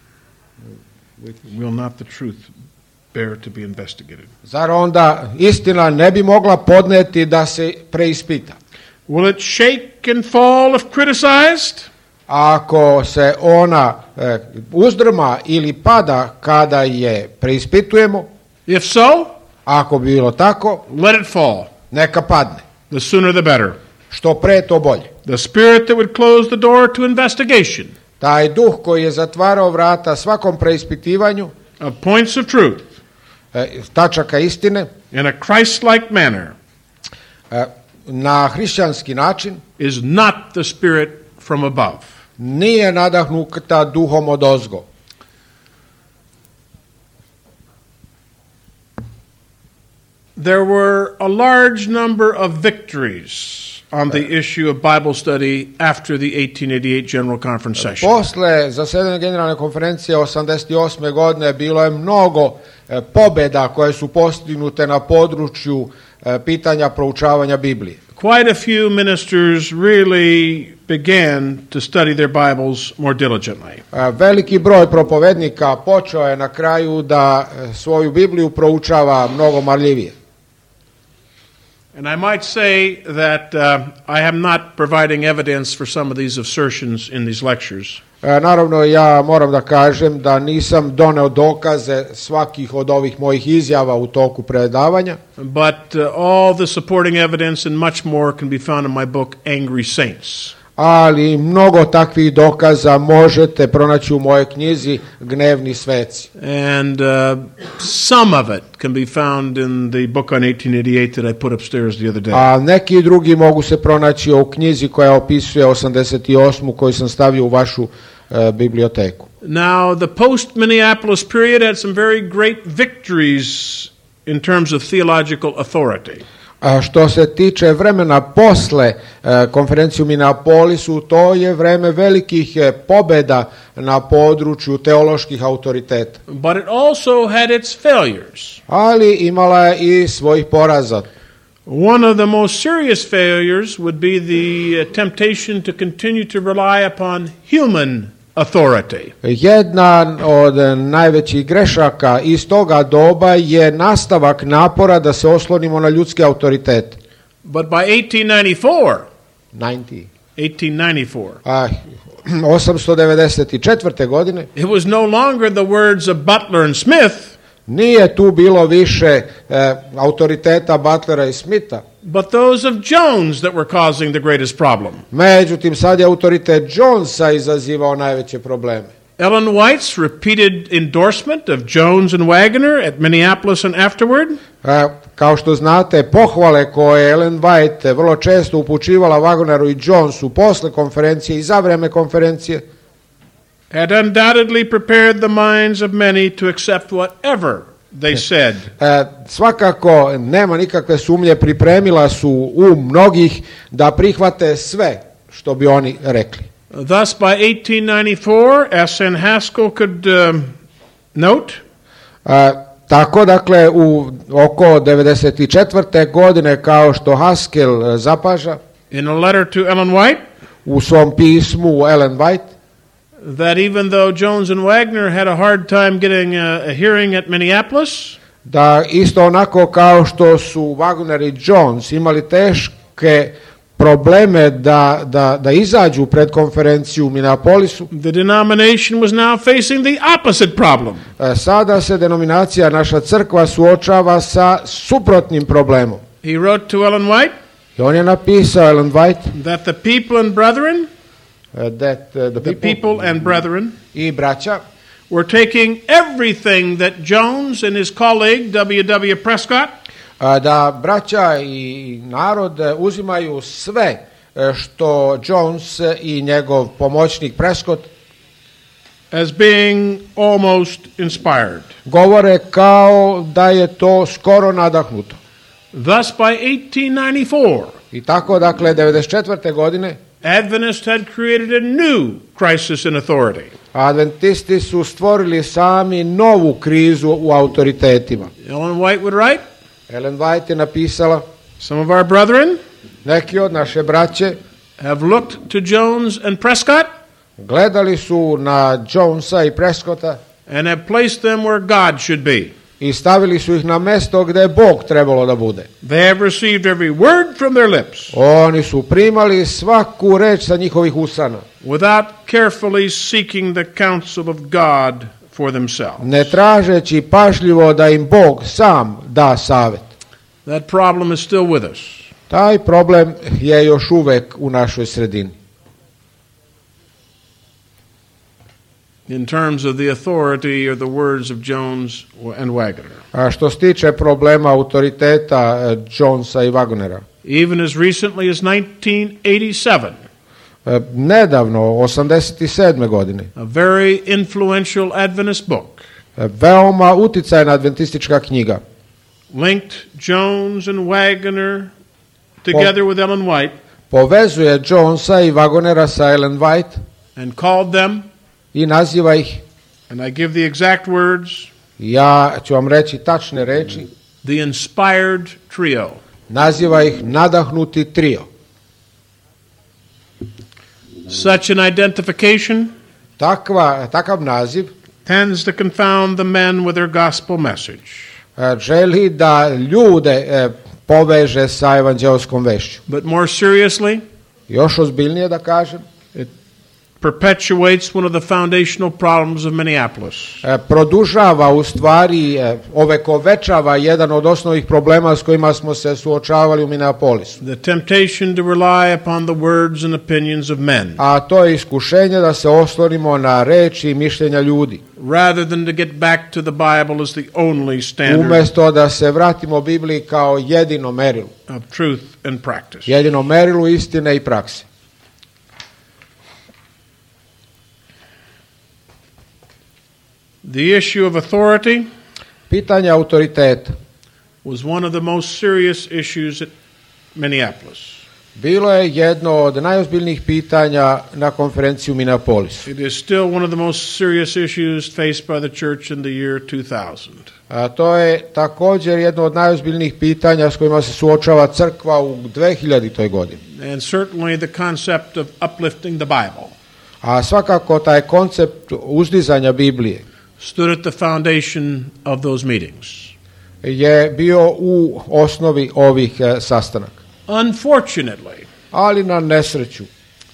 Will not the truth bear to be investigated? zar onda istina ne bi mogla podneti da se preispita? Will it shake and fall if criticized? ako se ona e, uzdrma ili pada kada je preispitujemo, If so, ako bi bilo tako, let it fall. neka padne. The sooner the better. Što pre, to bolje. The spirit that would close the door to investigation Taj duh koji je zatvarao vrata svakom preispitivanju of points of truth e, tačaka istine in a Christ-like manner e, na hrišćanski način is not the spirit from above. nije nadahnuta duhom odozgo. There were a large number of victories on the issue of Bible study after the eighteen eighty-eight General Conference session. Posle zasedanja generalne konferencije osamdeset osme godine bilo je mnogo e, pobjeda koje su postignute na području e, pitanja proučavanja Biblije. Quite a few ministers really began to study their Bibles more diligently. E, veliki broj propovednika počeo je na kraju da e, svoju Bibliju proučava mnogo marljivije. And I might say that uh, I am not providing evidence for some of these assertions in these lectures. E, naravno, ja moram da kažem da nisam doneo dokaze svakih od ovih mojih izjava u toku predavanja, But uh, all the supporting evidence and much more can be found in my book, Angry Saints. ali mnogo takvih dokaza možete pronaći u mojoj knjizi Gnevni sveci. And uh, some of it can be found in the book on eighteen eighty-eight that I put upstairs the other day. A neki drugi mogu se pronaći u knjizi koja opisuje osamdeset osmu koju sam stavio u vašu uh, biblioteku. Now, the post-Minneapolis period had some very great victories in terms of theological authority. A što se tiče vremena posle uh, konferencije u Minneapolisu, to je vreme velikih uh, pobjeda na području teoloških autoriteta. But it also had its failures. Ali imala je i svojih poraza. One of the most serious failures would be the uh, temptation to continue to rely upon human authority. Jedna od najvećih grešaka iz toga doba je nastavak napora da se oslonimo na ljudske autoritete. But by eighteen ninety-four, devedeset. eighteen ninety-four, A, osamsto devedeset četvrte. godine it was no longer the words of Butler and Smith, nije tu bilo više e, autoriteta Butlera i Smitha, but those of Jones that were causing the greatest problem. međutim sad je autoritet Jonesa izazivao najveće probleme. Ellen White's repeated endorsement of Jones and Waggoner at Minneapolis and afterward, E, kao što znate, pohvale koje je Ellen White vrlo često upućivala Waggoneru i Jonesu posle konferencije i za vreme konferencije, had undoubtedly prepared the minds of many to accept whatever they said. E, svakako nema nikakve sumnje, pripremila su um mnogih da prihvate sve što bi oni rekli. Thus, by eighteen ninety-four, S N Haskell could um, note, E, tako, dakle, u oko devedeset četvrte. godine, kao što Haskell zapaža in a letter to Ellen White, u svom pismu Ellen White, that even though Jones and Wagner had a hard time getting a, a hearing at Minneapolis, da isto onako kao što su Wagner i Jones imali teške probleme da, da, da izađu pred konferenciju u Minneapolisu, the denomination was now facing the opposite problem. e, sada se denominacija, naša crkva, suočava sa suprotnim problemom. He wrote to Ellen White I on je napisao Ellen White that the people and brethren, e, that uh, the, the people, people and brethren, i braća were taking everything that Jones and his colleague W W Prescott a, da braća i narod e, uzimaju sve e, što Jones i njegov pomoćnik Prescott as being almost inspired. govore kao da je to skoro nadahnuto. Thus, by eighteen ninety-four, I tako, dakle, devedeset četvrte. godine Adventists had created a new crisis in authority. Adventisti su stvorili sami novu krizu u autoritetima. Ellen White would write, Ellen White je napisala, some of our brethren neki od naše braće have looked to Jones and Prescott gledali su na Jonesa i Prescotta and have placed them where God should be. I stavili su ih na mesto gde je Bog trebalo da bude. They have received every word from their lips Oni su primali svaku reč sa njihovih usana, without carefully seeking the counsel of God for themselves. ne tražeći pažljivo da im Bog sam da savet. That problem is still with us. Taj problem je još uvek u našoj sredini. In terms of the authority or the words of Jones and Waggoner. A što se tiče problema autoriteta eh, Jonesa i Wagonera, Even as recently as nineteen eighty-seven, eh, nedavno, osamdeset sedme godine, a very influential Adventist book eh, veoma uticajna adventistička knjiga linked Jones and Waggoner together with Ellen White povezuje Jonesa i Wagonera sa Ellen White and called them, i naziva ih, and I give the exact words, ja ću vam reći tačne reči, the inspired trio. naziva ih nadahnuti trio. Such an identification Takva, takav naziv tends to confound the men with their gospel message. eh, želi da ljude eh, poveže sa evanđelskom vešću. But more seriously, Još ozbiljnije da kažem, it perpetuates one of the foundational problems of Minneapolis. eh, produžava u stvari, eh, ovekovečava jedan od osnovnih problema s kojima smo se suočavali u Minneapolisu. The temptation to rely upon the words and opinions of men A to je iskušenje da se oslonimo na reči i mišljenja ljudi, rather than to get back to the Bible as the only standard umesto da se vratimo Bibliji kao jedino merilu, of truth and practice. jedino merilu istine i prakse. The issue of authority Pitanje autoriteta was one of the most serious issues at Minneapolis. bilo je jedno od najozbiljnijih pitanja na konferenciji u Minneapolisu. It is still one of the most serious issues faced by the church in the year two thousand. A to je također jedno od najozbiljnijih pitanja s kojima se suočava crkva u dvehiljaditoj godini. And certainly the concept of uplifting the Bible A svakako taj koncept uzdizanja Biblije stood at the foundation of those meetings. je bio u osnovi ovih eh, sastanaka. Unfortunately, Ali na nesreću,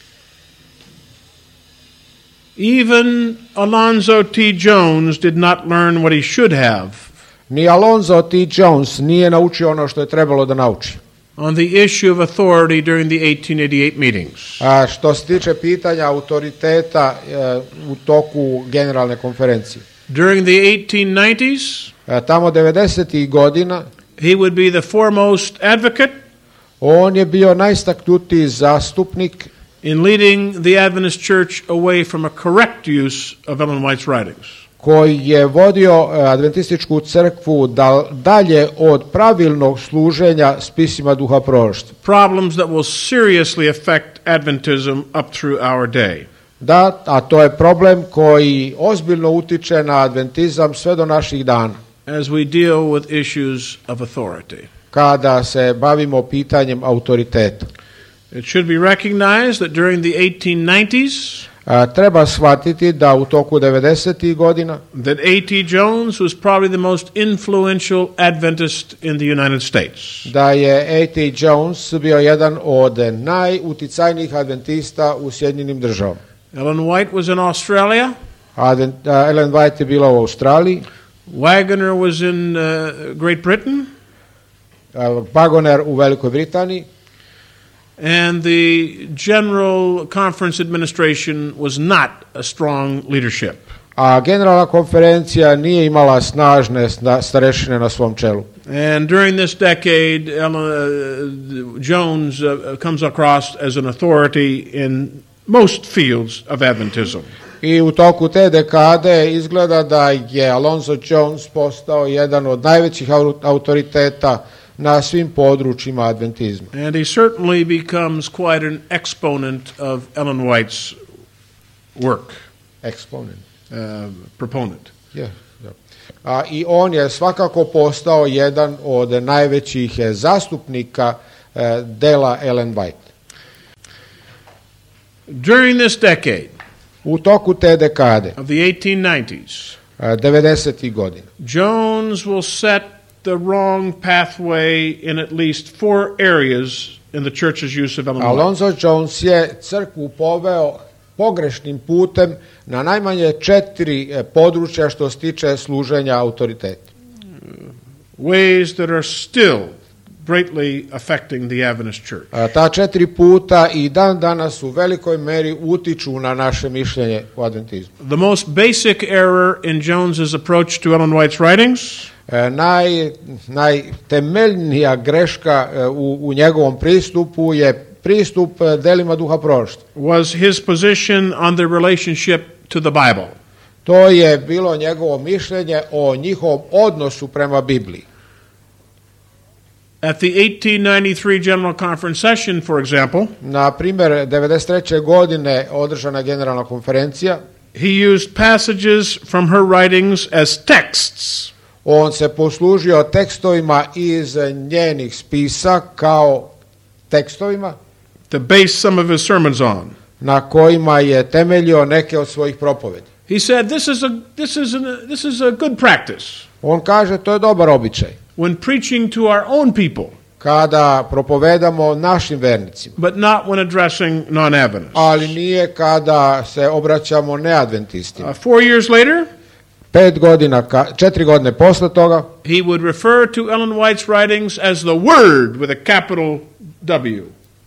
even Alonzo T. Jones did not learn what he should have ni Alonzo T. Jones nije naučio ono što je trebalo da nauči. on the issue of authority during the eighteen eighty-eight meetings. A što se tiče pitanja autoriteta eh, u toku generalne konferencije. During the eighteen nineties, E, tamo devedesetih godina he would be the foremost advocate on je bio najistaknutiji zastupnik in leading the Adventist Church away from a correct use of Ellen White's writings. koji je vodio e, adventističku crkvu dal, dalje od pravilnog služenja spisima duha proroštva. Problems that will seriously affect Adventism up through our day. Da, a to je problem koji ozbiljno utiče na adventizam sve do naših dana, As we deal with issues of authority. kada se bavimo pitanjem autoriteta. It should be recognized that during the eighteen nineties, A, treba shvatiti da u toku devedesetih godina that A T Jones was probably the most influential Adventist in the United States. da je A T Jones bio jedan od najuticajnijih adventista u Sjedinjenim državama. Ellen White was in Australia. Advent, uh, Ellen White je bila u Australiji, Waggoner was in uh, Great Britain. uh, Wagoner u Velikoj Britaniji, And the General Conference administration was not a strong leadership. a generalna konferencija nije imala snažne sna- starešine na svom čelu. And during this decade, Ellen, uh, Jones uh, comes across as an authority in most fields of Adventism. I u toku te dekade izgleda da je Alonzo Jones postao jedan od najvećih au- autoriteta na svim područjima adventizma. And he certainly becomes quite an exponent of Ellen White's work, Exponent. uh, proponent. Yeah, yeah. A, I on je svakako postao jedan od najvećih eh, zastupnika eh, dela Ellen White. During this decade U toku te dekade, of the eighteen nineties, devedesetih godina. Jones will set the wrong pathway in at least four areas in the church's use of Ellen White. Alonzo Jones je crkvu poveo pogrešnim putem na najmanje četiri područja što se tiče služenja autoriteta. Ways that are still greatly affecting the Adventist church. A ta četiri puta i dan danas u velikoj meri utiču na naše mišljenje o adventizmu. The most basic error in Jones's approach to Ellen White's writings E, naj, najtemeljnija greška e, u, u njegovom pristupu je pristup e, delima duha proroštva. was his position on the relationship to the Bible. To je bilo njegovo mišljenje o njihovom odnosu prema Bibliji. At the eighteen ninety-three General Conference session, for example, Na primjer, devedeset treće godine održana generalna konferencija, he used passages from her writings as texts on se poslužio tekstovima iz njenih spisa kao tekstovima to base some of his sermons on. na kojima je temeljio neke od svojih propovedi. He said, "This is a this is a, this is a good practice On kaže to je dobar običaj when preaching to our own people, kada propovedamo našim vernicima, but not when addressing non-Adventists." ali nije kada se obraćamo neadventistima. Uh, four years later, Pet godina, ka- četiri godine posle toga, he would refer to Ellen White's writings as the Word with a capital W.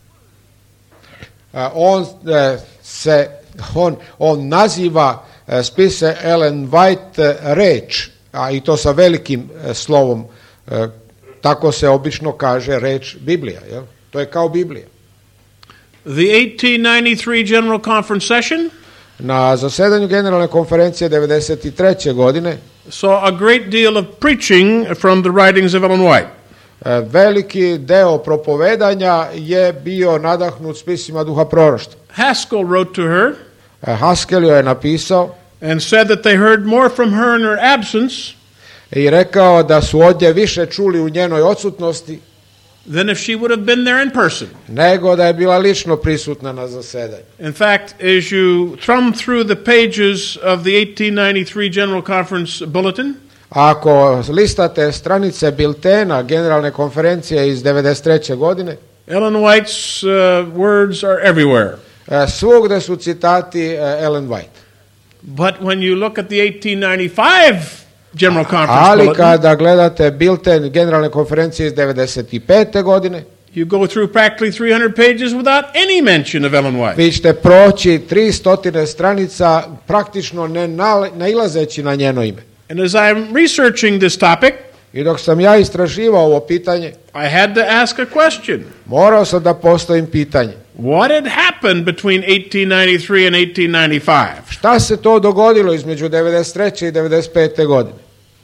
a, on e, se on, on naziva e, spise Ellen White e, reč, a i to sa velikim e, slovom, e, tako se obično kaže reč Biblija, jel? To je kao Biblija. The eighteen ninety-three General Conference session Na zasedanju generalne konferencije devedeset treće godine saw a great deal of preaching from the writings of Ellen White. e, veliki deo propovedanja je bio nadahnut spisima duha proroštva. Haskell wrote to her E, Haskell joj je napisao and said that they heard more from her in her absence i rekao da su od nje više čuli u njenoj odsutnosti than if she would have been there in person. nego da je bila lično prisutna na zasedanju. In fact, as you thumb through the pages of the eighteen ninety-three General Conference bulletin, Ako listate stranice biltena generalne konferencije iz devedeset treće godine, Ellen White's uh, words are everywhere. e, svugde su citati e, Ellen White. But when you look at the eighteen ninety-five General Conference Ali bulletin, kada gledate bilten generalne konferencije iz devedeset pete godine, you go through practically three hundred pages without any mention of Ellen White. vi ćete proći tristo stranica praktično ne nale- nailazeći na njeno ime. And as I'm researching this topic, I dok sam ja istraživao ovo pitanje, I had to ask a question. morao sam da postavim pitanje. What had happened between eighteen ninety-three and eighteen ninety-five? Šta se to dogodilo između devedeset treće i devedeset pete godine?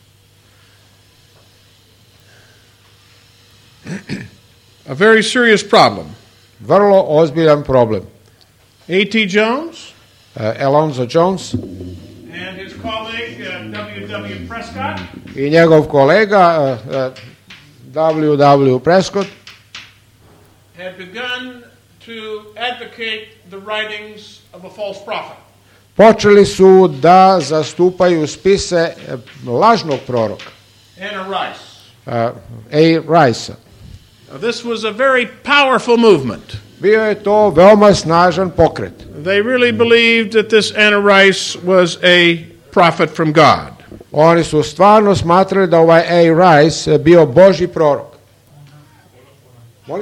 A very serious problem. Vrlo ozbiljan problem. A T Jones Uh, Alonzo Jones and his colleague uh, W W Prescott i njegov kolega uh, uh, W W Prescott had begun to advocate the writings of a false prophet. počeli su da zastupaju spise uh, lažnog proroka, Anna Rice. uh, A. Rice. Now, this was a very powerful movement. Bio je to veoma snažan pokret. They really believed that this Anna Rice was a prophet from God. Oni su stvarno smatrali da ovaj A. Rice bio Božji prorok. Molim?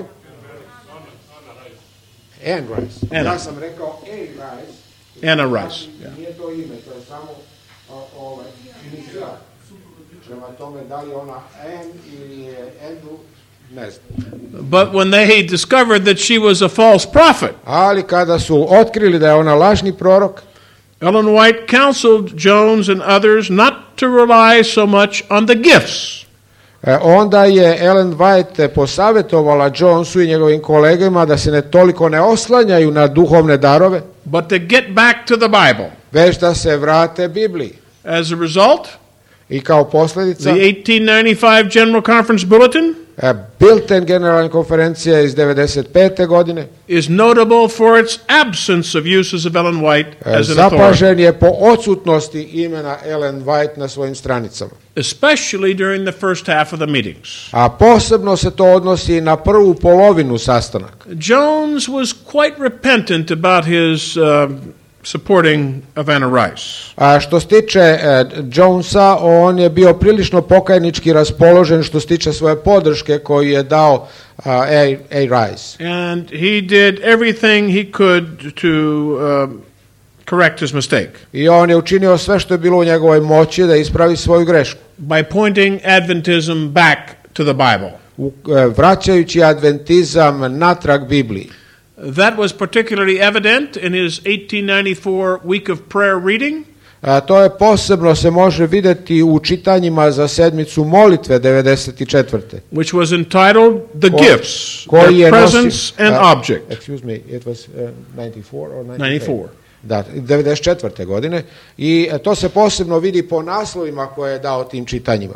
Ann Rice. Anna. Ja sam rekao A. Rice. Anna Rice. Yeah. Nije to ime, to je samo o, ovaj, inicial. Prema tome, da li ona Ann ili je Andrew, ne znam. But when they discovered that she was a false prophet, Ali kada su otkrili da je ona lažni prorok, Ellen White counseled Jones and others not to rely so much on the gifts, e, onda je Ellen White posavjetovala Jonesu i njegovim kolegama da se ne toliko ne oslanjaju na duhovne darove, but to get back to the Bible. već da se vrate Bibliji. As a result, I kao posljedica, the eighteen ninety-five General Conference Bulletin e, Bilten generalne konferencije iz devedeset pete godine is notable for its absence of uses of Ellen White e, as an authority, zapažen je po odsutnosti imena Ellen White na svojim stranicama. especially during the first half of the meetings. A posebno se to odnosi na prvu polovinu sastanaka. Jones was quite repentant about his uh, supporting of Anna Rice. A što se tiče e, Jonesa, on je bio prilično pokajnički raspoložen što se tiče svoje podrške koju je dao a, A. A. Rice. And he did everything he could to um, correct his mistake I on je učinio sve što je bilo u njegovoj moći da ispravi svoju grešku, by pointing Adventism back to the Bible. u, e, vraćajući adventizam natrag Bibliji. That was particularly evident in his eighteen ninety-four week of prayer reading, A, to je posebno se može vidjeti u čitanjima za sedmicu molitve devedeset četvrte which was entitled The Ko- Gifts, koji Their je Presence nosio- and a, Object. Excuse me, it was uh, ninety-four or ninety-five? ninety-four. Da, devedeset četvrte godine i e, to se posebno vidi po naslovima koje je dao tim čitanjima.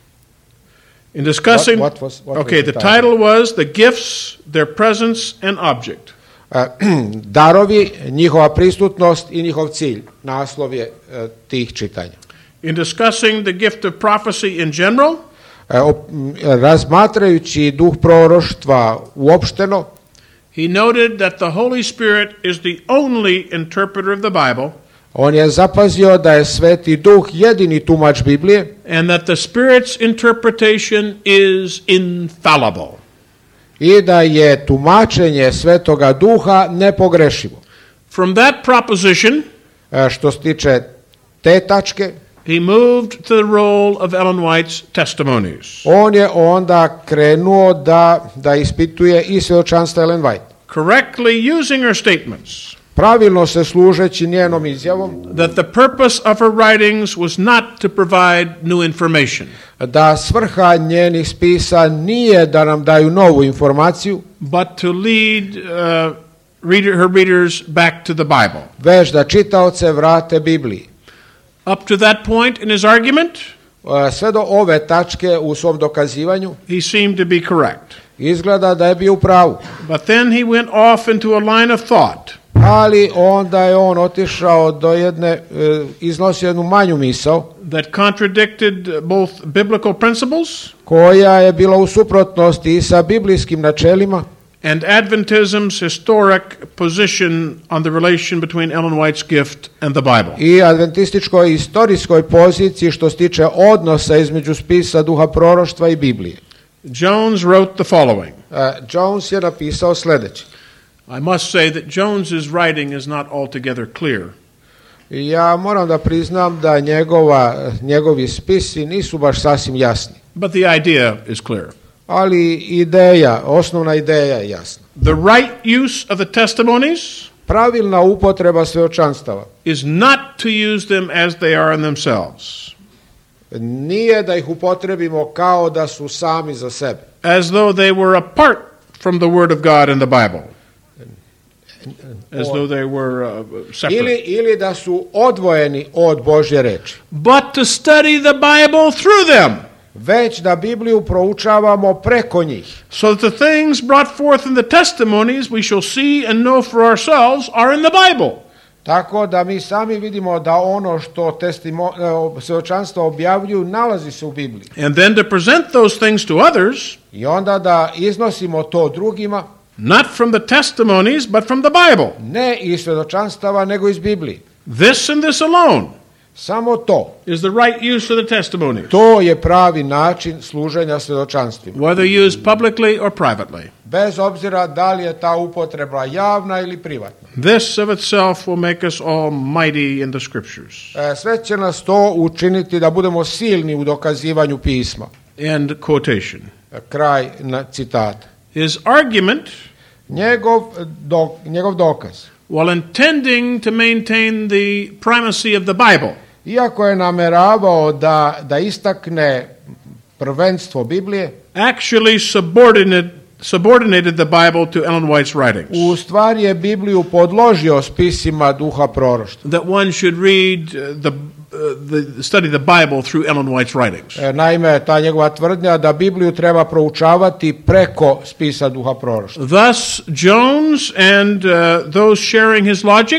In discussing, What- what was- what okay, was the the title? title was The Gifts, Their Presence and Object. E, darovi, njihova prisutnost i njihov cilj. Naslov je e, tih čitanja. In discussing the gift of prophecy in general, E, op- m, razmatrajući duh proroštva uopšteno, he noted that the Holy Spirit is the only interpreter of the Bible, on je zapazio da je Sveti Duh jedini tumač Biblije and that the Spirit's interpretation is infallible. i da je tumačenje Svetoga Duha nepogrešivo. From that proposition, E, što se tiče te tačke, he moved to the role of Ellen White's testimonies, on je onda krenuo da, da ispituje i svjedočanstva Ellen White. correctly using her statements Pravilno se služeći njenom izjavom that the purpose of her writings was not to provide new information, da svrha njenih spisa nije da nam daju novu informaciju, but to lead uh, reader, her readers back to the Bible. već da čitaoce vrate Bibliji. Up to that point in his argument, E, Sve do ove tačke u svom dokazivanju he seemed to be correct. izgleda da je bio u pravu. But then he went off into a line of thought Ali onda je on otišao do jedne, e, iznosio jednu manju misao that contradicted both biblical principles koja je bila u suprotnosti i sa biblijskim načelima and Adventism's historic position on the relation between Ellen White's gift and the Bible. i adventističkoj istorijskoj poziciji što se tiče odnosa između spisa duha proroštva i Biblije. Jones wrote the following. E, Jones je napisao sljedeće. I must say that Jones's writing is not altogether clear. I ja moram da priznam da njegova, njegovi spisi nisu baš sasvim jasni. But the idea is clear. Ali ideja, osnovna ideja je jasna. The right use of the testimonies Pravilna upotreba svjedočanstava is not to use them as they are in themselves, nije da ih upotrebimo kao da su sami za sebe, as though they were apart from the Word of God in the Bible, as though they were uh, separate. ili, ili da su odvojeni od Božje reči, But to study the Bible through them, već da Bibliju proučavamo preko njih, so that the things brought forth in the testimonies we shall see and know for ourselves are in the Bible. tako da mi sami vidimo da ono što testimo, e, svjedočanstva objavljuju nalazi se u Bibliji. And then to present those things to others, I onda da iznosimo to drugima, not from the testimonies, but from the Bible. ne iz svjedočanstava, nego iz Biblije. This and this alone Samo to. is the right use of the testimonies, To je pravi način služenja svjedočanstvima. whether used publicly or privately. Bez obzira da li je ta upotreba javna ili privatna. This of itself will make us all mighty in the Scriptures. E, Sve će nas to učiniti da budemo silni u dokazivanju pisma. End quotation. E, Kraj na citata. His argument, Njegov, do, njegov dokaz. while intending to maintain the primacy of the Bible, Iako je nameravao da, da istakne prvenstvo Biblije, actually subordinate, subordinated the Bible to Ellen White's writings. u stvari je Bibliju podložio spisima duha proroštva. That one should read uh, the the study the Bible through Ellen White's writings. E, Naime, ta njegova tvrdnja da Bibliju treba proučavati preko spisa duha proroštva. Thus, Jones and uh, those sharing his logic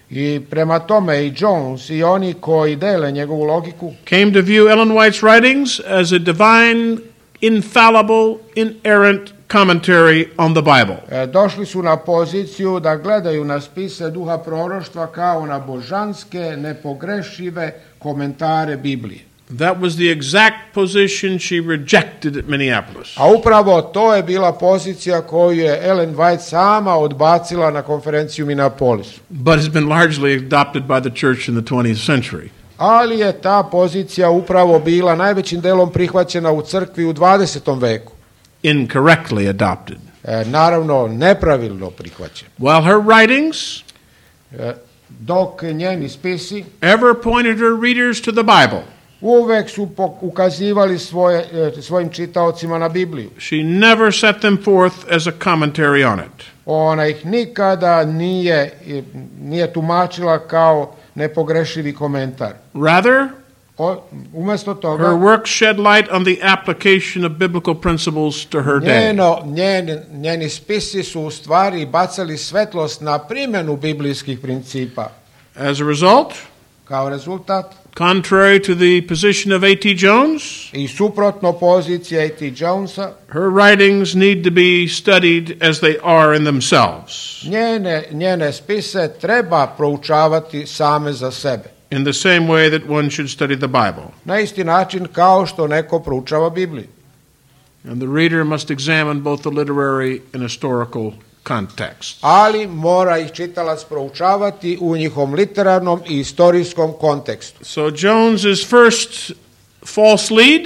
I prema tome i Jones i oni koji dele njegovu logiku came to view Ellen White's writings as a divine, infallible, inerrant commentary on the Bible. e, došli su na poziciju da gledaju na spise duha proroštva kao na božanske, nepogrešive komentare Biblije. That was the exact position she rejected at Minneapolis. A upravo to je bila pozicija koju je Ellen White sama odbacila na konferenciju u Minneapolisu. But has been largely adopted by the church in the twentieth century. Ali je ta pozicija upravo bila najvećim delom prihvaćena u crkvi u dvadesetom veku. Incorrectly adopted. E, naravno, nepravilno prihvaćena. While her writings E, dok njeni spisi ever pointed her readers to the Bible, uvek su ukazivali svoje, e, svojim čitaocima na Bibliju. she never set them forth as a commentary on it. Ona ih nikada nije, nije tumačila kao nepogrešivi komentar. Rather, O, umjesto her toga, work shed light on the application of biblical principles to her day. njeno, njen, njeni spisi su u stvari bacali svetlost na primjenu biblijskih principa. As a result, Kao rezultat, contrary to the position of A T Jones, i suprotno pozicije A T Jonesa, her writings need to be studied as they are in themselves, njene, njene spise treba proučavati same za sebe. in the same way that one should study the Bible. Na isti način kao što neko proučava Bibliju. And the reader must examine both the literary and historical context. Ali mora ih čitalac proučavati u njihovom literarnom i istorijskom kontekstu. So Jones's first false lead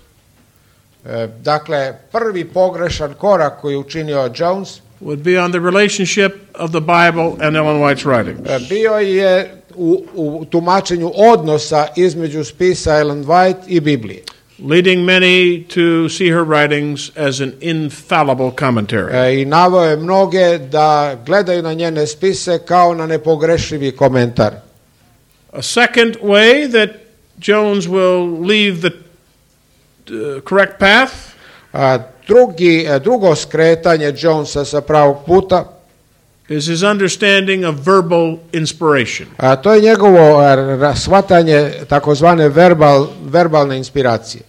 E, dakle, prvi pogrešan korak koji je učinio Jones would be on the relationship of the Bible and Ellen White's writings. e, bio je u, u tumačenju odnosa između spisa Ellen White i Biblije. Leading many to see her writings as an infallible commentary. E, I naveo je mnoge da gledaju na njene spise kao na nepogrešivi komentar. A second way that Jones will leave the uh, correct path A, drugi, e, drugo skretanje Jonesa sa pravog puta, is his understanding of verbal inspiration. a, to je njegovo e, shvatanje takozvane verbal, verbalne inspiracije.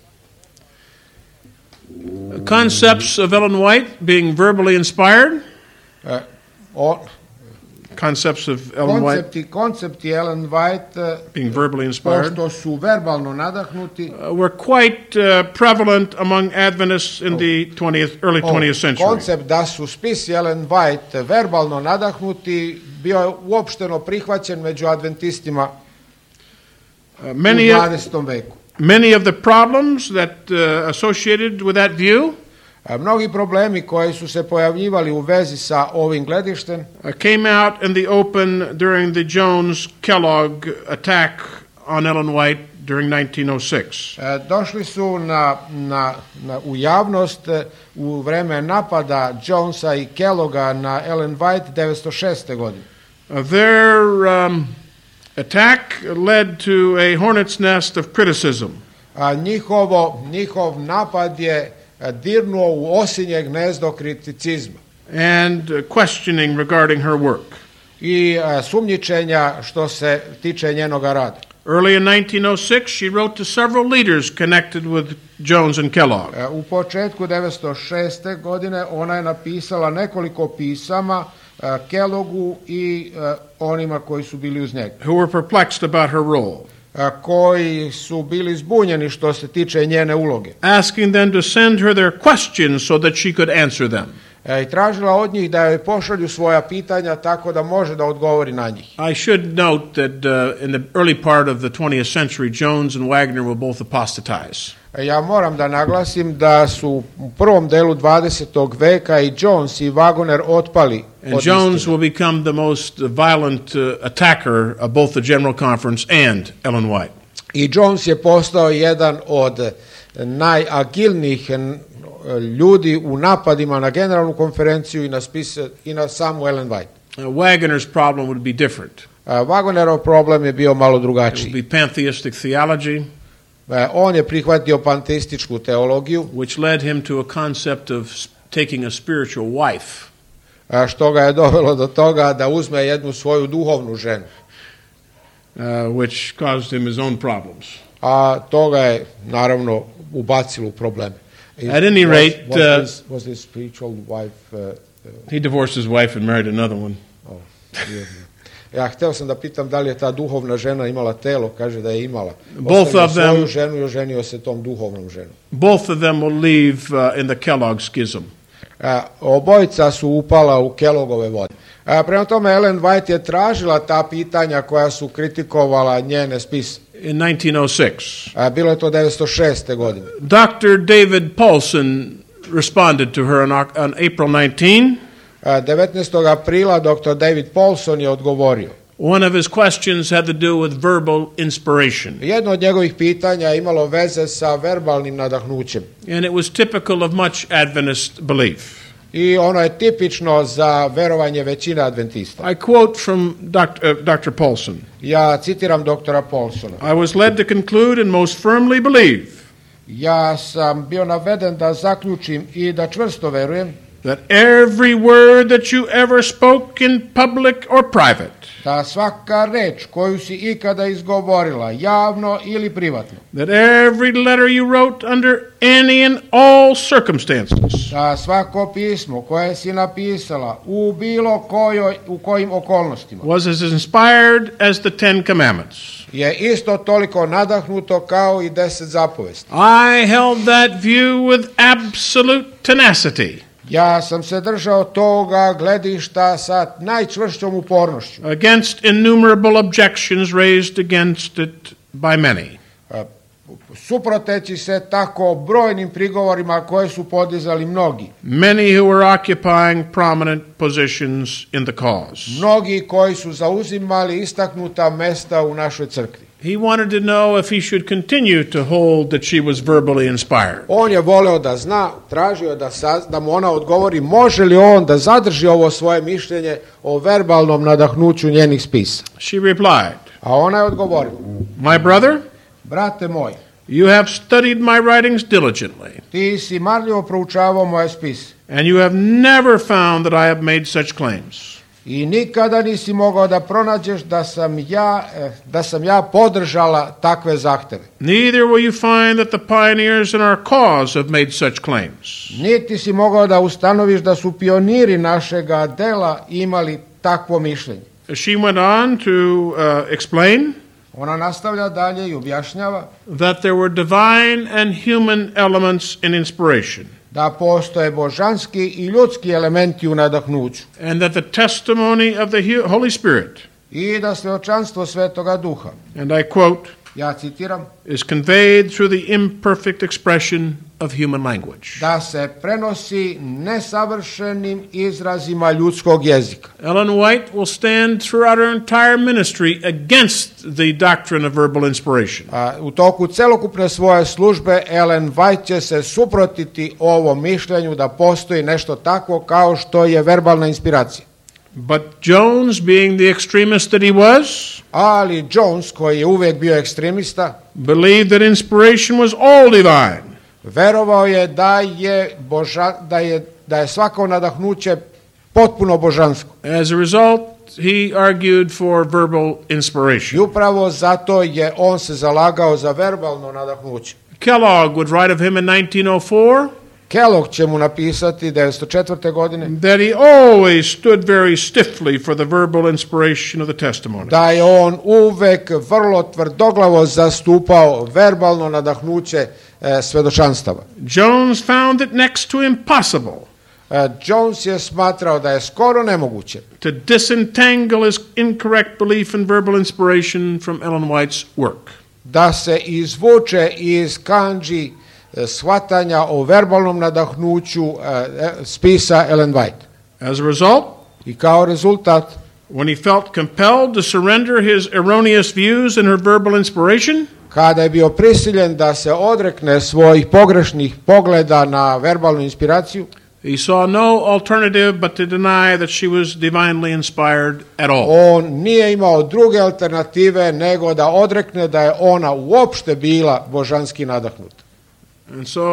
Concepts of Ellen White being verbally inspired, E, o, concepts of Ellen White koncepti, koncepti Ellen White, e, being verbally inspired, pošto su verbalno nadahnuti, uh, were quite uh, prevalent among Adventists in the twentieth, early o, twentieth century. koncept da su spisi Ellen White verbalno nadahnuti bio je uopšteno prihvaćen među adventistima Uh, u many, of, dvadesetom veku. many of the problems that uh, associated with that view A, mnogi problemi koji su se pojavljivali u vezi sa ovim gledištem uh, came out in the open during the Jones-Kellogg attack on Ellen White during nineteen oh six. e, došli su na, na, na, u javnost e, u vreme napada Jonesa i Kelloga na Ellen White devetsto šeste. godine. Uh, their um, attack led to a hornet's nest of criticism. A, njihovo, njihov napad je e, dirnuo u osinje gnezdo kriticizma And uh, questioning regarding her work. i e, sumnjičenja što se tiče njenoga rada. Early in nineteen oh six, she wrote to several leaders connected with Jones and Kellogg. E, U početku devetsto šeste. godine ona je napisala nekoliko pisama e, Kellogu i e, onima koji su bili uz njega, Who were perplexed about her role, e, koji su bili zbunjeni što se tiče njene uloge. asking them to send her their questions so that she could answer them. E, I tražila od njih da joj pošalju svoja pitanja tako da može da odgovori na njih. I should note that uh, in the early part of the twentieth century, Jones and Wagner will both apostatize. E, Ja moram da naglasim da su u prvom delu dvadesetog veka i Jones i Wagner otpali And od Jones istine. will become the most violent uh, attacker of both the General Conference and Ellen White. I Jones je postao jedan od najagilnijih n- ljudi u napadima na generalnu konferenciju i na spise i na samu Ellen White. Uh, Wagner's problem would be different. Wagnerov problem je bio malo It would drugačiji. be pantheistic theology, On je prihvatio panteističku teologiju, which led him to a concept of s- taking a spiritual wife. što ga je dovelo do toga da uzme jednu svoju duhovnu ženu. Uh, which caused him his own problems. A to ga je naravno ubacilo u probleme. At any rate, was, was, uh, his, was his spiritual wife uh, uh, He divorced his wife and married another one. oh, yeah. Ja hteo sam da pitam da li je ta duhovna žena imala telo, kaže da je imala. Both Ostavio of them- svoju ženu i oženio se tom duhovnom ženom. Both of them will leave uh, in the Kellogg schism. A, obojica su upala u Kelloggove vode. A, prema tome Ellen White je tražila ta pitanja koja su kritikovala njene spise. In nineteen oh six, A, bilo je to devetsto šeste godine. Doctor David Paulson responded to her on, Oc- on April nineteenth. A, devetnaestog aprila doktor David Paulson je odgovorio. One of his questions had to do with verbal inspiration, Jedno od njegovih pitanja je imalo veze sa verbalnim nadahnućem. and it was typical of much Adventist belief. I ono je tipično za verovanje većine adventista. I quote from Doctor Uh, Doctor Paulson. Ja citiram doktora Paulsona. I was led to conclude and most firmly believe Ja sam bio naveden da zaključim i da čvrsto verujem that every word that you ever spoke in public or private da svaka reč koju si ikada izgovorila, javno ili privatno, that every letter you wrote under any and all circumstances da svako pismo koje si napisala u bilo kojoj, u kojim okolnostima, was as inspired as the Ten Commandments. je isto toliko nadahnuto kao i deset zapovesti. I held that view with absolute tenacity Ja sam se držao toga gledišta sa najčvršćom upornošću, against innumerable objections raised against it by many. a, suproteći se tako brojnim prigovorima koje su podizali mnogi. Many who were occupying prominent positions in the cause. Mnogi koji su zauzimali istaknuta mesta u našoj crkvi. He wanted to know if he should continue to hold that she was verbally inspired. On je voleo da zna, tražio da, saz, da mu ona odgovori može li on da zadrži ovo svoje mišljenje o verbalnom nadahnuću njenih spisa. She replied, A ona je odgovorila, "My brother, brate moj, you have studied my writings diligently, ti si marljivo proučavao moje spise and you have never found that I have made such claims. i nikada nisi mogao da pronađeš da sam ja, eh, da sam ja podržala takve zahteve. Neither will you find that the pioneers in our cause have made such claims. Niti si mogao da ustanoviš da su pioniri našega dela imali takvo mišljenje." She went on to uh, explain Ona nastavlja dalje i objašnjava that there were divine and human elements in inspiration, da postoje božanski i ljudski elementi u nadahnuću and that the testimony of the Hu- Holy Spirit, i da svjedočanstvo Svetoga Duha, and I quote, ja citiram, is conveyed through the imperfect expression of human language. da se prenosi nesavršenim izrazima ljudskog jezika. Ellen White will stand throughout her entire ministry against the doctrine of verbal inspiration. A, u toku celokupne svoje službe Ellen White će se suprotiti ovom mišljenju da postoji nešto takvo kao što je verbalna inspiracija. But Jones, being the extremist that he was, Ali Jones, koji je uvijek bio ekstremista, believed that inspiration was all divine, verovao je da je, boža, da je, da je svako nadahnuće potpuno božansko. As a result, he argued for verbal I inspiration. upravo zato je on se zalagao za verbalno nadahnuće. Kellogg would write of him in nineteen oh four Kellogg će mu napisati devetsto četvrte godine that he always stood very stiffly for the verbal inspiration of the testimony. da je on uvek vrlo tvrdoglavo zastupao verbalno nadahnuće e, svedočanstava. Jones found it next to impossible E, Jones je smatrao da je skoro nemoguće to disentangle his incorrect belief in verbal inspiration from Ellen White's work. da se izvuče iz kanđi e, shvatanja o verbalnom nadahnuću e, e, spisa Ellen White. As a result, I kao rezultat, when he felt compelled to surrender his erroneous views in her verbal inspiration, kada je bio prisiljen da se odrekne svojih pogrešnih pogleda na verbalnu inspiraciju, He saw no alternative but to deny that she was divinely inspired at all. On nije imao druge alternative nego da odrekne da je ona uopšte bila božanski nadahnuta. And so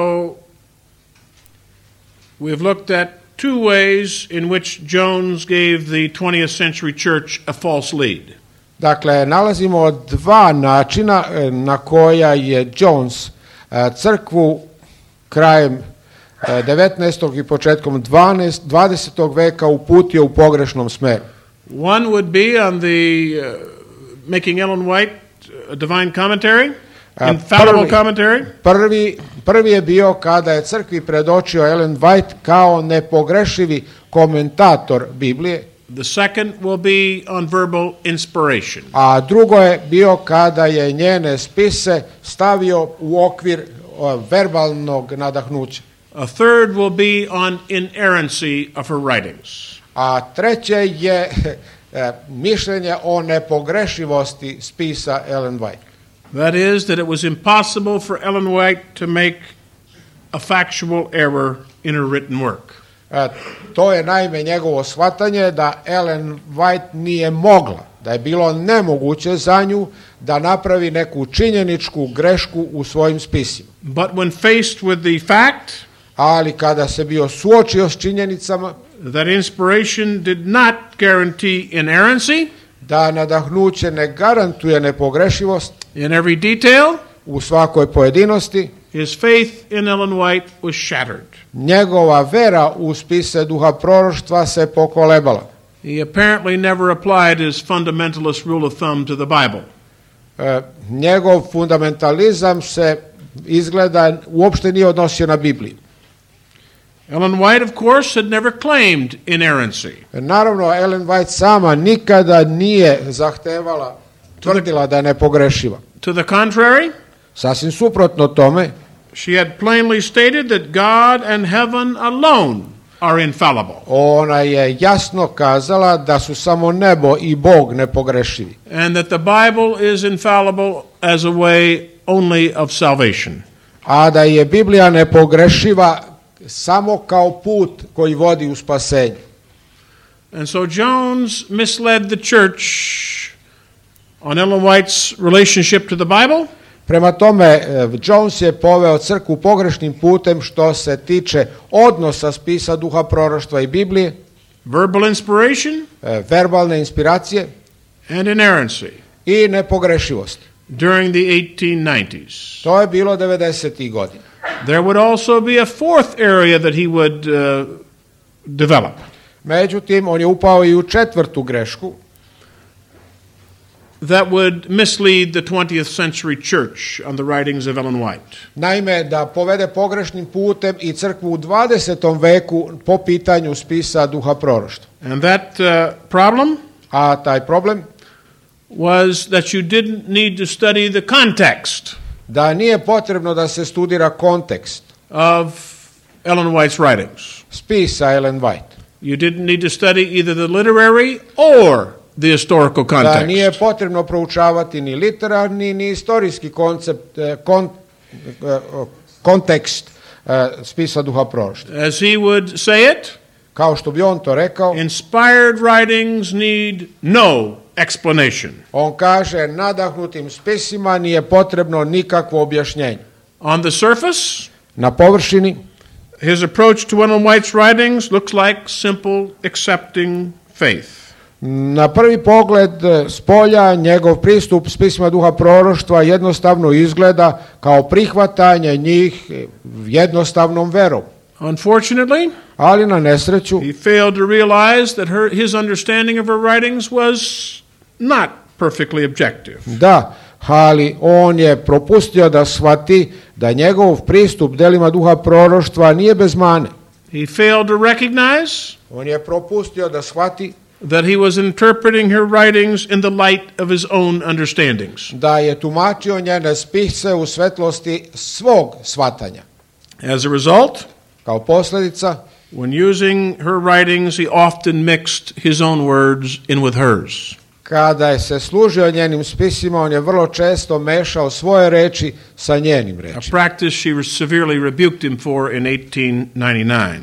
we've looked at two ways in which Jones gave the twentieth century church a false lead. Dakle, nalazimo dva načina na koja je Jones crkvu krajem devetnaestog i početkom dvadesetog veka uputio u pogrešnom smeru. One would be on the uh, making Ellen White a divine commentary, infallible prvi, commentary. Prvi, prvi je bio kada je crkvi predočio Ellen White kao nepogrešivi komentator Biblije. The second will be on verbal inspiration. A drugo je bio kada je njene spise stavio u okvir verbalnog nadahnuća. A third will be on inerrancy of her writings. A treće je e, mišljenje o nepogrešivosti spisa Ellen White. That is, that it was impossible for Ellen White to make a factual error in her written work. E, to je naime njegovo shvatanje da Ellen White nije mogla, da je bilo nemoguće za nju da napravi neku činjeničku grešku u svojim spisima. But when faced with the fact, ali kada se bio suočio s činjenicama, that inspiration did not guarantee inerrancy, da nadahnuće ne garantuje nepogrešivost in every detail, u svakoj pojedinosti, his faith in Ellen White was shattered. Njegova vera u spise duha proroštva se pokolebala. He apparently never applied his fundamentalist rule of thumb to the Bible. E, njegov fundamentalizam se izgleda uopšte nije odnosio na Bibliju. Ellen White, of course, had never claimed inerrancy. Naravno, Ellen White sama nikada nije zahtevala, tvrdila da je nepogrešiva. To the contrary, sasvim suprotno tome, she had plainly stated that God and heaven alone are infallible. Ona je jasno kazala da su samo nebo i Bog nepogrešivi. And that the Bible is infallible as a way only of salvation. A da je Biblija nepogrešiva samo kao put koji vodi u spasenje. And so Jones misled the church on Ellen White's relationship to the Bible. Prema tome, Jones je poveo crkvu pogrešnim putem što se tiče odnosa spisa duha proroštva i Biblije, verbal inspiration, verbalne inspiracije and inerrancy i nepogrešivost. During the eighteen nineties. To je bilo devedesetih godina. There would also be a fourth area that he would uh, develop. Međutim, on je upao i u četvrtu grešku. That would mislead the twentieth century church on the writings of Ellen White. Naime, da povede pogrešnim putem i crkvu u dvadesetom veku po pitanju spisa duha proroštva. And that uh, problem, a taj problem was that you didn't need to study the context. Da nije potrebno da se studira kontekst of Ellen White's writings. Spisa Ellen White. You didn't need to study either the literary or the historical context. Da nije potrebno proučavati ni literarni ni istorijski koncept, kon, kontekst spisa duha proroštva. As he would say it, kao što bi on to rekao, inspired writings need no explanation. On kaže, nadahnutim spisima nije potrebno nikakvo objašnjenje. On the surface, na površini, his approach to Ellen White's writings looks like simple accepting faith. Na prvi pogled s polja njegov pristup spisima duha proroštva jednostavno izgleda kao prihvatanje njih jednostavnom verom. Unfortunately, ali na nesreću, he failed to realize that her, his understanding of her writings was not perfectly objective. Da, ali on je propustio da shvati da njegov pristup delima duha proroštva nije bez mane. He failed to recognize on je propustio da shvati that he was interpreting her writings in the light of his own understandings. Da je tumačio njene spise u svetlosti svog shvatanja. As a result, kao posljedica, when using her writings, he often mixed his own words in with hers. Kada je se služio njenim spisima, on je vrlo često mešao svoje reči sa njenim rečima. A practice she severely rebuked him for in eighteen ninety-nine.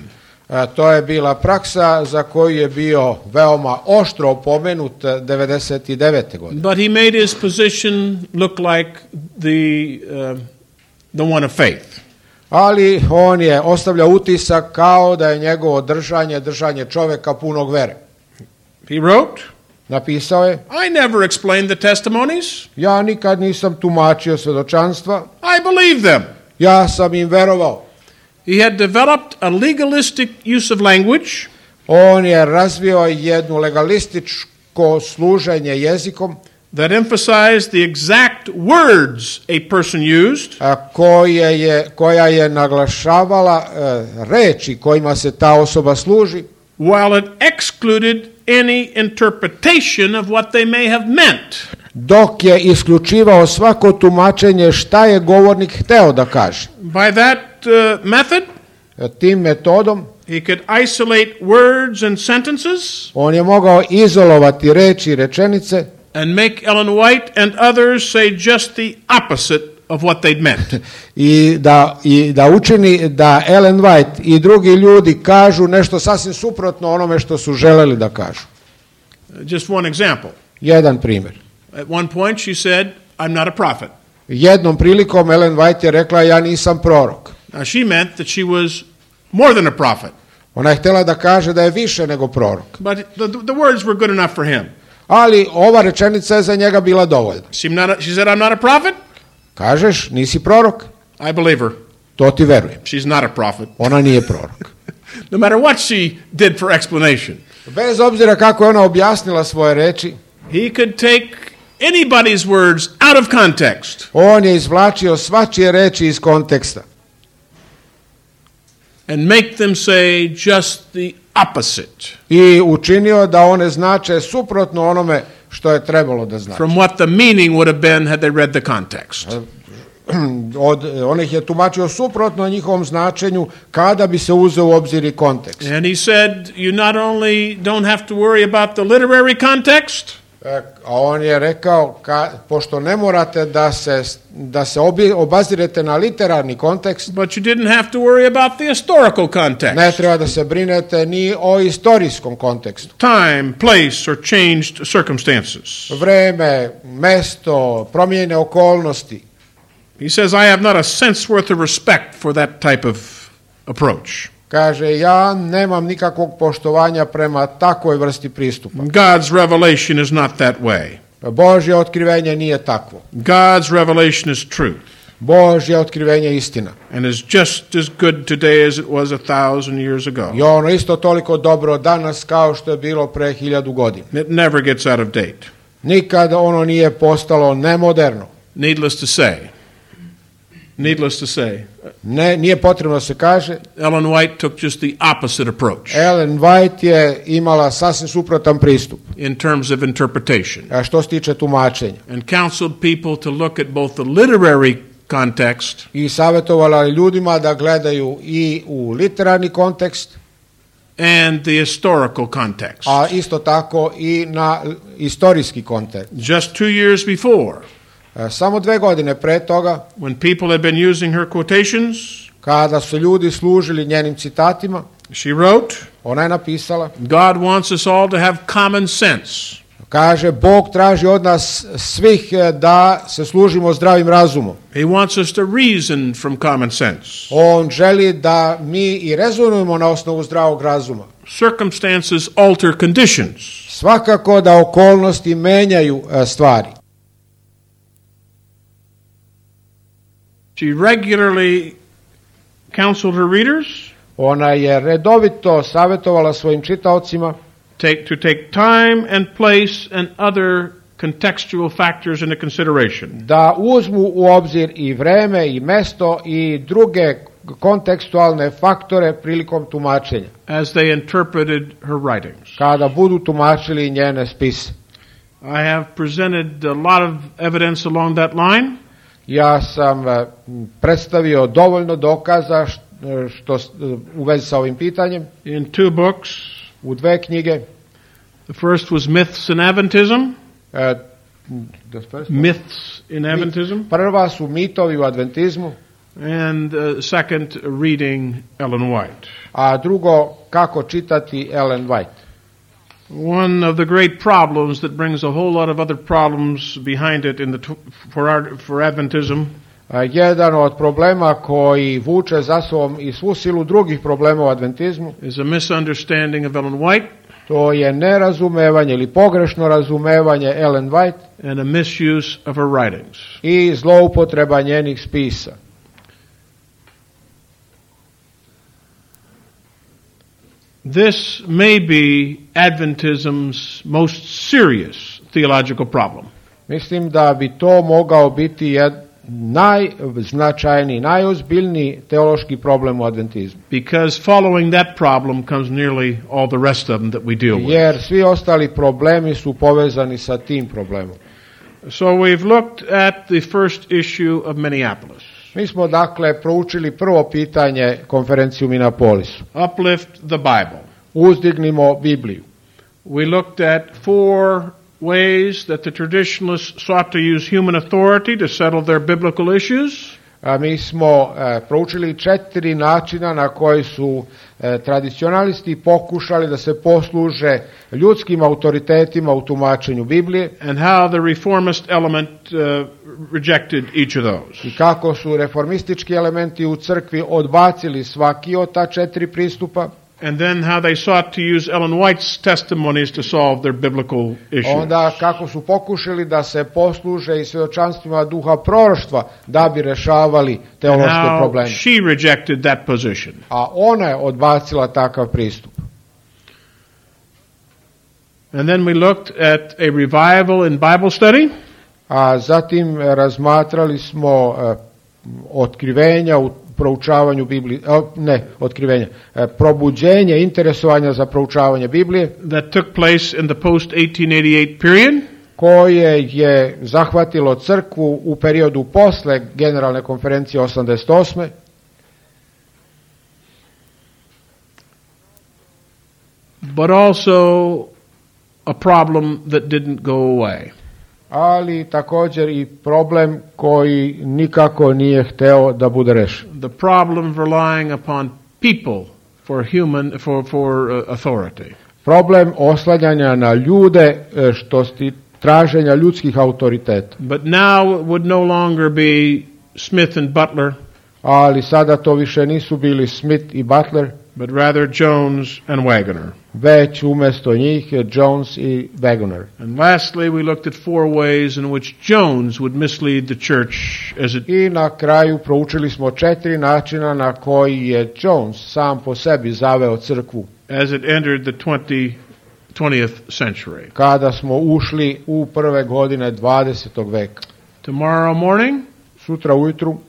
E, to je bila praksa za koju je bio veoma oštro opomenut devedeset devete. godine. But he made his position look like the, uh, the one of faith. Ali on je ostavljao utisak kao da je njegovo držanje, držanje čovjeka punog vere. He wrote, Napisao je, I never explained the testimonies. ja nikad nisam tumačio svjedočanstva, I believe them. ja sam im verovao. He had developed a legalistic use of language. On je razvio jednu legalističko služenje jezikom That emphasized the exact words a person used. a, koje je, koja je naglašavala e, reči kojima se ta osoba služi, While it excluded any interpretation of what they may have meant. dok je isključivao svako tumačenje šta je govornik hteo da kaže. By that uh, method, E, Tim metodom he could isolate words and sentences on je mogao izolovati reči i rečenice and make Ellen White and others say just the opposite of what they'd meant. i da, i da učini da Ellen White i drugi ljudi kažu nešto sasvim suprotno onome što su želeli da kažu. Just one example. Jedan primjer. At one point she said, I'm not a prophet. Jednom prilikom Ellen White je rekla, ja nisam prorok. Now she meant that she was more than a prophet. Ona je htjela da kaže da je više nego prorok. But the, the words were good enough for him. Ali ova rečenica je za njega bila dovoljna. She, not a, she said, I'm not a prophet. Kažeš, nisi prorok? I believe her. To ti verujem. She's not a prophet. Ona nije prorok. No matter what she did for explanation. Bez obzira kako je ona objasnila svoje reči, He could take anybody's words out of context on je izvlačio svačije reči iz konteksta and make them say just the opposite i učinio da one znače suprotno onome što je trebalo da znači. from what the meaning would have been had they read the context. Od, on ih je tumačio suprotno njihovom značenju kada bi se uzeo u obzir i kontekst. And he said, you not only don't have to worry about the literary context, E, a on je rekao, ka, pošto ne morate da se, da se obi, obazirete na literarni kontekst, but you didn't have to worry about the historical context. ne treba da se brinete ni o istorijskom kontekstu. Time, place, or changed circumstances. Vreme, mesto, promijenjene okolnosti. He says, I have not a cent's worth of respect for that type of approach. Kaže, ja nemam nikakvog poštovanja prema takvoj vrsti pristupa. God's revelation is not that way. Božje otkrivenje nije takvo. God's revelation is truth Božje otkrivenje je istina. and is just as good today as it was a thousand years ago. I ono isto toliko dobro danas kao što je bilo pre hiljadu godina. It never gets out of date. Nikad ono nije postalo nemoderno. Needless to say, needless to say, Ne, nije potrebno da se kaže, Ellen White took just the opposite approach Ellen White je imala sasvim suprotan pristup in terms of interpretation a što se tiče tumačenja. and counseled people to look at both the literary context I savjetovala ljudima da gledaju i u literarni kontekst, and the historical context. a isto tako i na istorijski kontekst. Just two years before, E, Samo dve godine pre toga, when people had been using her quotations, kada su ljudi služili njenim citatima, she wrote, ona je napisala, God wants us all to have common sense. kaže, Bog traži od nas svih e, da se služimo zdravim razumom. He wants us to reason from common sense. On želi da mi i rezonujemo na osnovu zdravog razuma. Circumstances alter conditions. Svakako da okolnosti menjaju e, stvari. She regularly counseled her readers Ona je redovito savjetovala svojim čitaocima take, to take time and place and other contextual factors into consideration. da uzmu u obzir i vreme i mesto i druge kontekstualne faktore prilikom tumačenja, As they interpreted her writings. kada budu tumačili njene spise. I have presented a lot of evidence along that line. Ja sam e, predstavio dovoljno dokaza š- što, s- u vezi sa ovim pitanjem In two books. u dve knjige. The first was Myths in Adventism. E, the first one? Myths in Adventism. Prva su mitovi u adventizmu, And uh, second, reading Ellen White. a drugo kako čitati Ellen White. One of the great problems that brings a whole lot of other problems behind it in the for our, for Adventism Jedan od problema koji vuče za sobom i svu silu drugih problema u adventizmu is a misunderstanding of Ellen White. To je nerazumevanje ili pogrešno razumevanje Ellen White and a misuse of her writings. I zloupotreba njenih spisa. This may be Adventism's most serious theological problem. Mislim da bi to mogao biti jed, najznačajniji, najozbiljniji teološki problem u adventizmu. Because following that problem comes nearly all the rest of them that we deal with. Jer svi ostali problemi su povezani sa tim problemom. So we've looked at the first issue of Minneapolis. Mi smo dakle proučili prvo pitanje konferencije u Minneapolisu. Uplift the Bible. Uzdignimo Bibliju. We looked at four ways that the traditionalists sought to use human authority to settle their biblical issues. A mi smo e, proučili četiri načina na koji su e, tradicionalisti pokušali da se posluže ljudskim autoritetima u tumačenju Biblije. And how the reformist element uh, rejected each of those. I kako su reformistički elementi u crkvi odbacili svaki od ta četiri pristupa. And then how they sought to use Ellen White's testimonies to solve their biblical issues. Onda kako su pokušali da se posluže i svjedočanstvima duha proroštva da bi rešavali teološke probleme. She rejected that position. A ona je odbacila takav pristup. And then we looked at a revival in Bible study. A zatim razmatrali smo uh, otkrivenja u proučavanju Biblije, ne, otkrivenja, probuđenje interesovanja za proučavanje Biblije that took place in the post eighteen eighty-eight period, koje je zahvatilo crkvu u periodu posle generalne konferencije osamdeset osme. But also a problem that didn't go away. Ali također i problem koji nikako nije hteo da bude rešen. The problem of relying upon people for human for for uh, authority. Problem oslanjanja na ljude što sti traženja ljudskih autoriteta. But now it would no longer be Smith and Butler. Ali sada to više nisu bili Smith i Butler, but rather Jones and Waggoner. Već umjesto njih je Jones i Waggoner. And lastly, we looked at four ways in which Jones would mislead the church as it I na kraju proučili smo četiri načina na koji je Jones sam po sebi zaveo crkvu as it entered the twentieth century. Kada smo ušli u prve godine dvadesetog veka. Tomorrow morning, sutra ujutru,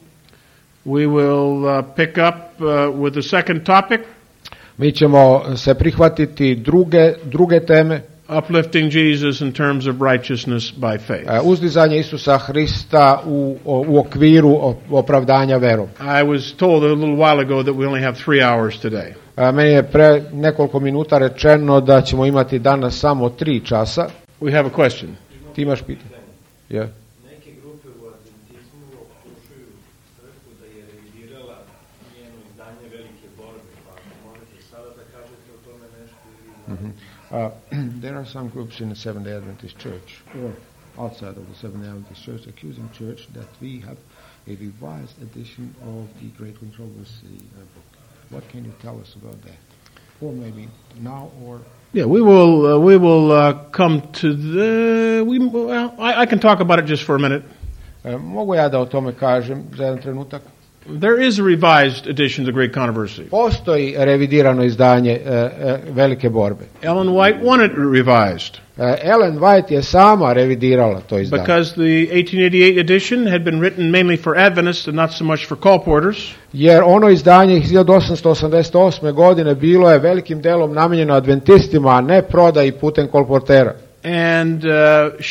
we will uh, pick up uh, with the second topic. Mi ćemo se prihvatiti druge, druge teme. Uplifting Jesus in terms of righteousness by faith. Uzdizanje Isusa Hrista u, u okviru opravdanja verom. I was told a little while ago that we only have three hours today. Meni je pre nekoliko minuta rečeno da ćemo imati danas samo tri časa. We have a question. Ti imaš pitanje? Yeah. Neke grupe u adventizmu optužuju crkvu da je revidirala njeno izdanje Velike borbe. Pa možete sada da kažete o tome nešto ili... Mm-hmm. Uh, there are some groups in the Seventh-day Adventist Church or outside of the Seventh-day Adventist Church accusing church that we have a revised edition of the Great Controversy uh, book. What can you tell us about that? Or maybe now or... Yeah, we will uh, we will uh, come to the... We, well, I, I can talk about it just for a minute. Uh, mogu ja da o tome kažem za jedan trenutak? There is a revised edition of the Great Controversy. Postoji revidirano izdanje uh, uh, Velike borbe. Ellen White wanted it revised. Uh, Ellen White je sama revidirala to izdanje. Because the eighteen eighty-eight edition had been written mainly for Adventists and not so much for colporteurs. Jer ono izdanje iz hiljadu osamsto osamdeset osme godine bilo je velikim delom namijenjeno adventistima, a ne prodaji putem kolportera. And uh,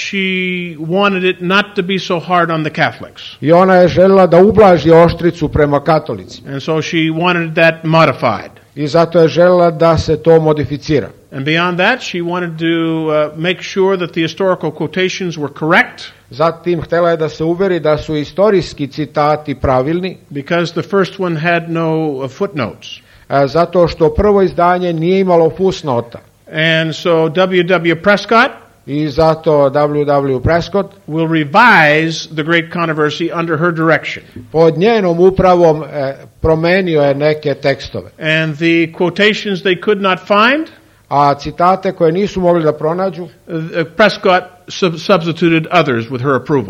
she wanted it not to be so hard on the Catholics. I ona je željela da ublaži oštricu prema katolicima. And so she wanted that modified. I zato je željela da se to modificira. And beyond that, she wanted to uh, make sure that the historical quotations were correct. Zatim htjela je da se uveri da su istorijski citati pravilni. Because the first one had no uh, footnotes. e, zato što prvo izdanje nije imalo fusnota. And so W W Prescott I zato W W Prescott will revise the Great Controversy under her direction. pod njenom upravom e, promenio je neke tekstove. And the quotations they could not find, A citate koje nisu mogli da pronađu, uh, Prescott sub- substituted others with her approval.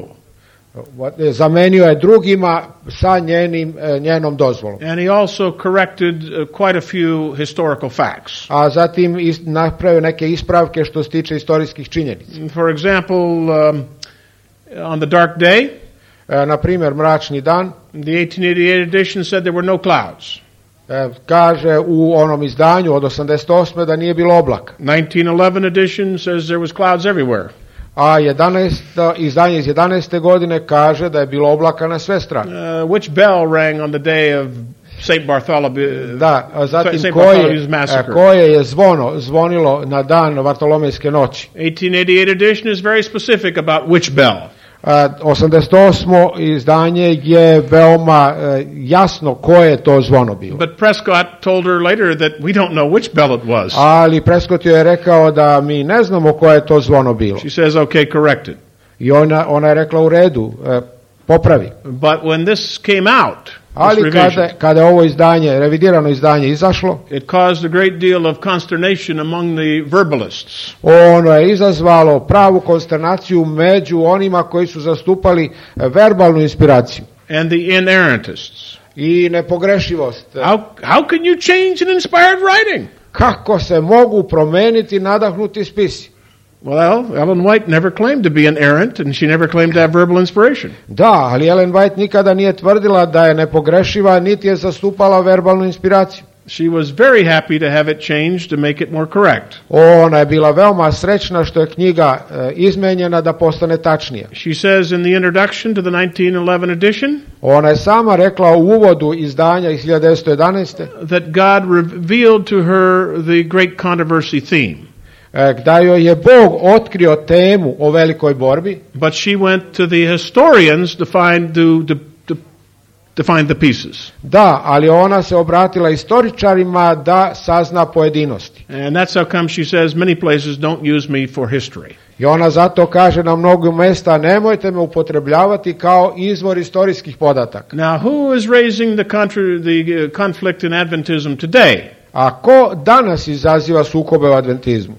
zamenio je drugima sa njenim, e, njenom dozvolom. And he also corrected uh, quite a few historical facts. A zatim is, napravio neke ispravke što se tiče istorijskih činjenica. For example, um, on the dark day, E, na primjer, mračni dan, the eighteen eighty-eight edition said there were no clouds. e, kaže u onom izdanju od osamdeset osme da nije bilo oblaka. nineteen eleven edition says there was clouds everywhere. A jedanaesto izdanje iz jedanaeste godine kaže da je bilo oblaka na sve strane. Uh, which bell rang on the day of Saint Bartholomew? Da, a zatim Saint koje, Bartholomew's massacre. e, koje je zvono zvonilo na dan Vartolomejske noći. eighteen eighty-eight edition is very specific about which bell. E, osamdeset osmo izdanje je veoma e, jasno koje je to zvono bilo. But Prescott told her later that we don't know which bell it was. Ali Prescott joj je rekao da mi ne znamo koje je to zvono bilo. She says, okay, correct it. I ona, ona je rekla u redu, e, popravi. But when this came out, this Ali revision, kada, kada je ovo izdanje, revidirano izdanje izašlo, it caused a great deal of consternation among the verbalists. ono je izazvalo pravu konsternaciju među onima koji su zastupali verbalnu inspiraciju And the inerrantists. i nepogrešivost. How, how can you change an inspired writing? Kako se mogu promeniti nadahnuti spisi? Well, Ellen White never claimed to be an errant, and she never claimed to have verbal inspiration. Da, ali Ellen White nikada nije tvrdila da je nepogrešiva, niti je zastupala verbalnu inspiraciju. She was very happy to have it changed to make it more correct. Ona je bila veoma srećna što je knjiga e, izmenjena da postane tačnija. She says in the introduction to the nineteen eleven edition Ona je sama rekla u uvodu izdanja iz hiljadu devetsto jedanaeste that God revealed to her the great controversy theme. e, da joj je Bog otkrio temu o velikoj borbi, But she went to the historians to find the, to, to, to find the pieces. da, ali ona se obratila istoričarima da sazna pojedinosti. And that's how come she says many places don't use me for history. I ona zato kaže na mnogo mesta nemojte me upotrebljavati kao izvor istorijskih podataka. Now, who is raising the, contra- the uh, conflict in Adventism today? A ko danas izaziva sukobe u adventizmu?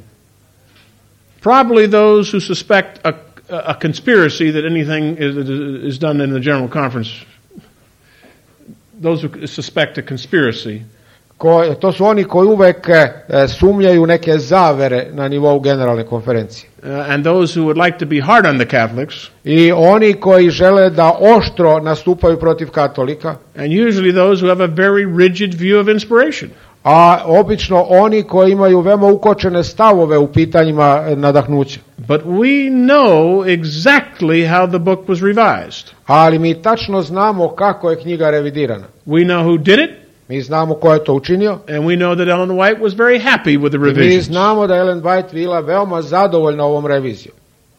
Probably those who suspect a, a conspiracy that anything is, is done in the General Conference. Those who suspect a conspiracy. Ko, to su oni koji uvek e, sumnjaju neke zavere na nivou generalne konferencije. Uh, and those who would like to be hard on the Catholics. I oni koji žele da oštro nastupaju protiv katolika. And usually those who have a very rigid view of inspiration. A obično oni koji imaju veoma ukočene stavove u pitanjima nadahnuća. But we know exactly how the book was revised. Ali mi tačno znamo kako je knjiga revidirana. We know who did it, Mi znamo ko je to učinio. and we know that Ellen White was very happy with the Mi revisions. znamo da je Ellen White bila veoma zadovoljna ovom revizijom.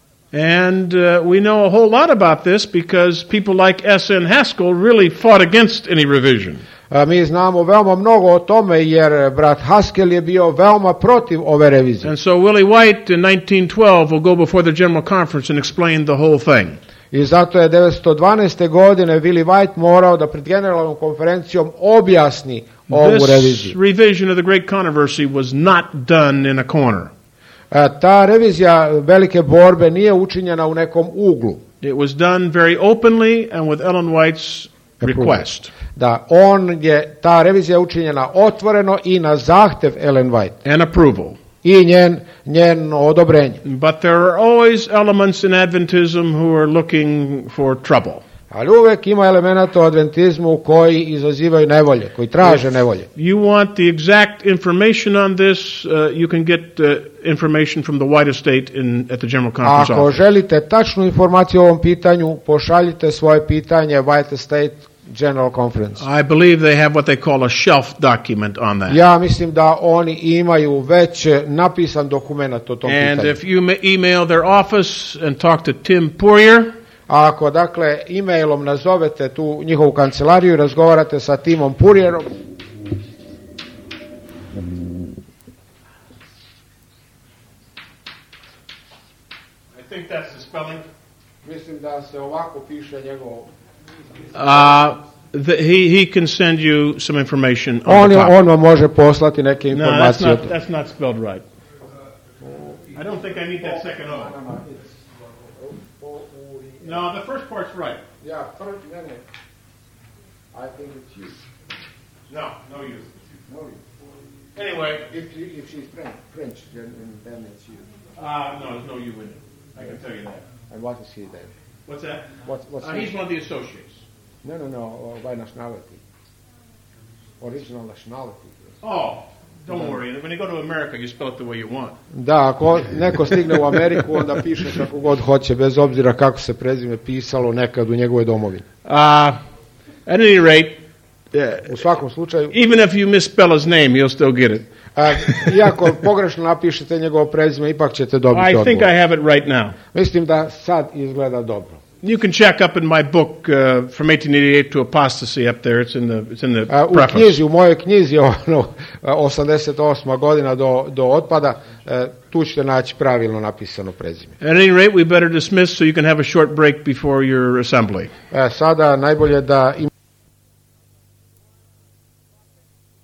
And uh, we know a whole lot about this because people like S N Haskell really fought against any revision. A mi znamo veoma mnogo o tome jer brat Haskell je bio veoma protiv ove revizije. And so Willie White in nineteen twelve will go before the General Conference and explain the whole thing. I zato je devetsto dvanaeste. godine Willie White morao da pred generalnom konferencijom objasni ovu This reviziju. revision of the Great Controversy was not done in a corner. A ta revizija velike borbe nije učinjena u nekom uglu. It was done very openly and with Ellen White's request. Da, on je, ta revizija učinjena otvoreno i na zahtev Ellen White. And approval. I njen, njen odobrenje. But there are always elements in Adventism who are looking for trouble. Ali uvek ima elemenata u adventizmu koji izazivaju nevolje, koji traže nevolje. You want the exact information on this, uh, you can get uh, information from the White Estate in, at the General Conference Ako office. želite tačnu informaciju o ovom pitanju, pošaljite svoje pitanje White Estate General Conference. I believe they have what they call a shelf document on that. Ja mislim da oni imaju već napisan dokument o tom And pitanju. if you ma- email their office and talk to Tim Poirier, A ako dakle e-mailom nazovete tu njihovu kancelariju i razgovarate sa Timom Purierom, think that's the spelling. Mislim da se ovako piše njegov... Uh, the, he, he can send you some information on On, the top. on vam može poslati neke No, that's informacije. not, that's not spelled right. I don't think I need that second O. No, the first part's right. Ja, prvi, ne, ne. I think it's you. No, no you. No, you. Anyway, If, if she's French, French then, then it's you. uh, no, there's no you in it. I can tell you that. And what is he then? What's that? What, what's Uh, he? he's one of the associates. No, no, no, uh, by nationality. Original nationality. Oh, don't worry. When you go to America, you spell it the way you want. Da, ako neko stigne u Ameriku, onda piše kako god hoće, bez obzira kako se prezime pisalo nekad u njegovoj domovini. Uh, at any rate, uh, U svakom slučaju, even if you misspell his name, he'll still get it. a, iako pogrešno napišete njegovo prezime, ipak ćete dobiti I think I odgovor. have it right now. Mislim da sad izgleda dobro. You can check up in my book uh, from eighteen eighty-eight to apostasy up there. It's in the it's in the A, u preface. knjizi, u mojoj knjizi, ono, osamdeset osma godina do, do otpada, e, tu ćete naći pravilno napisano prezime. At any rate, we better dismiss so you can have a short break before your assembly. E, sada najbolje da imate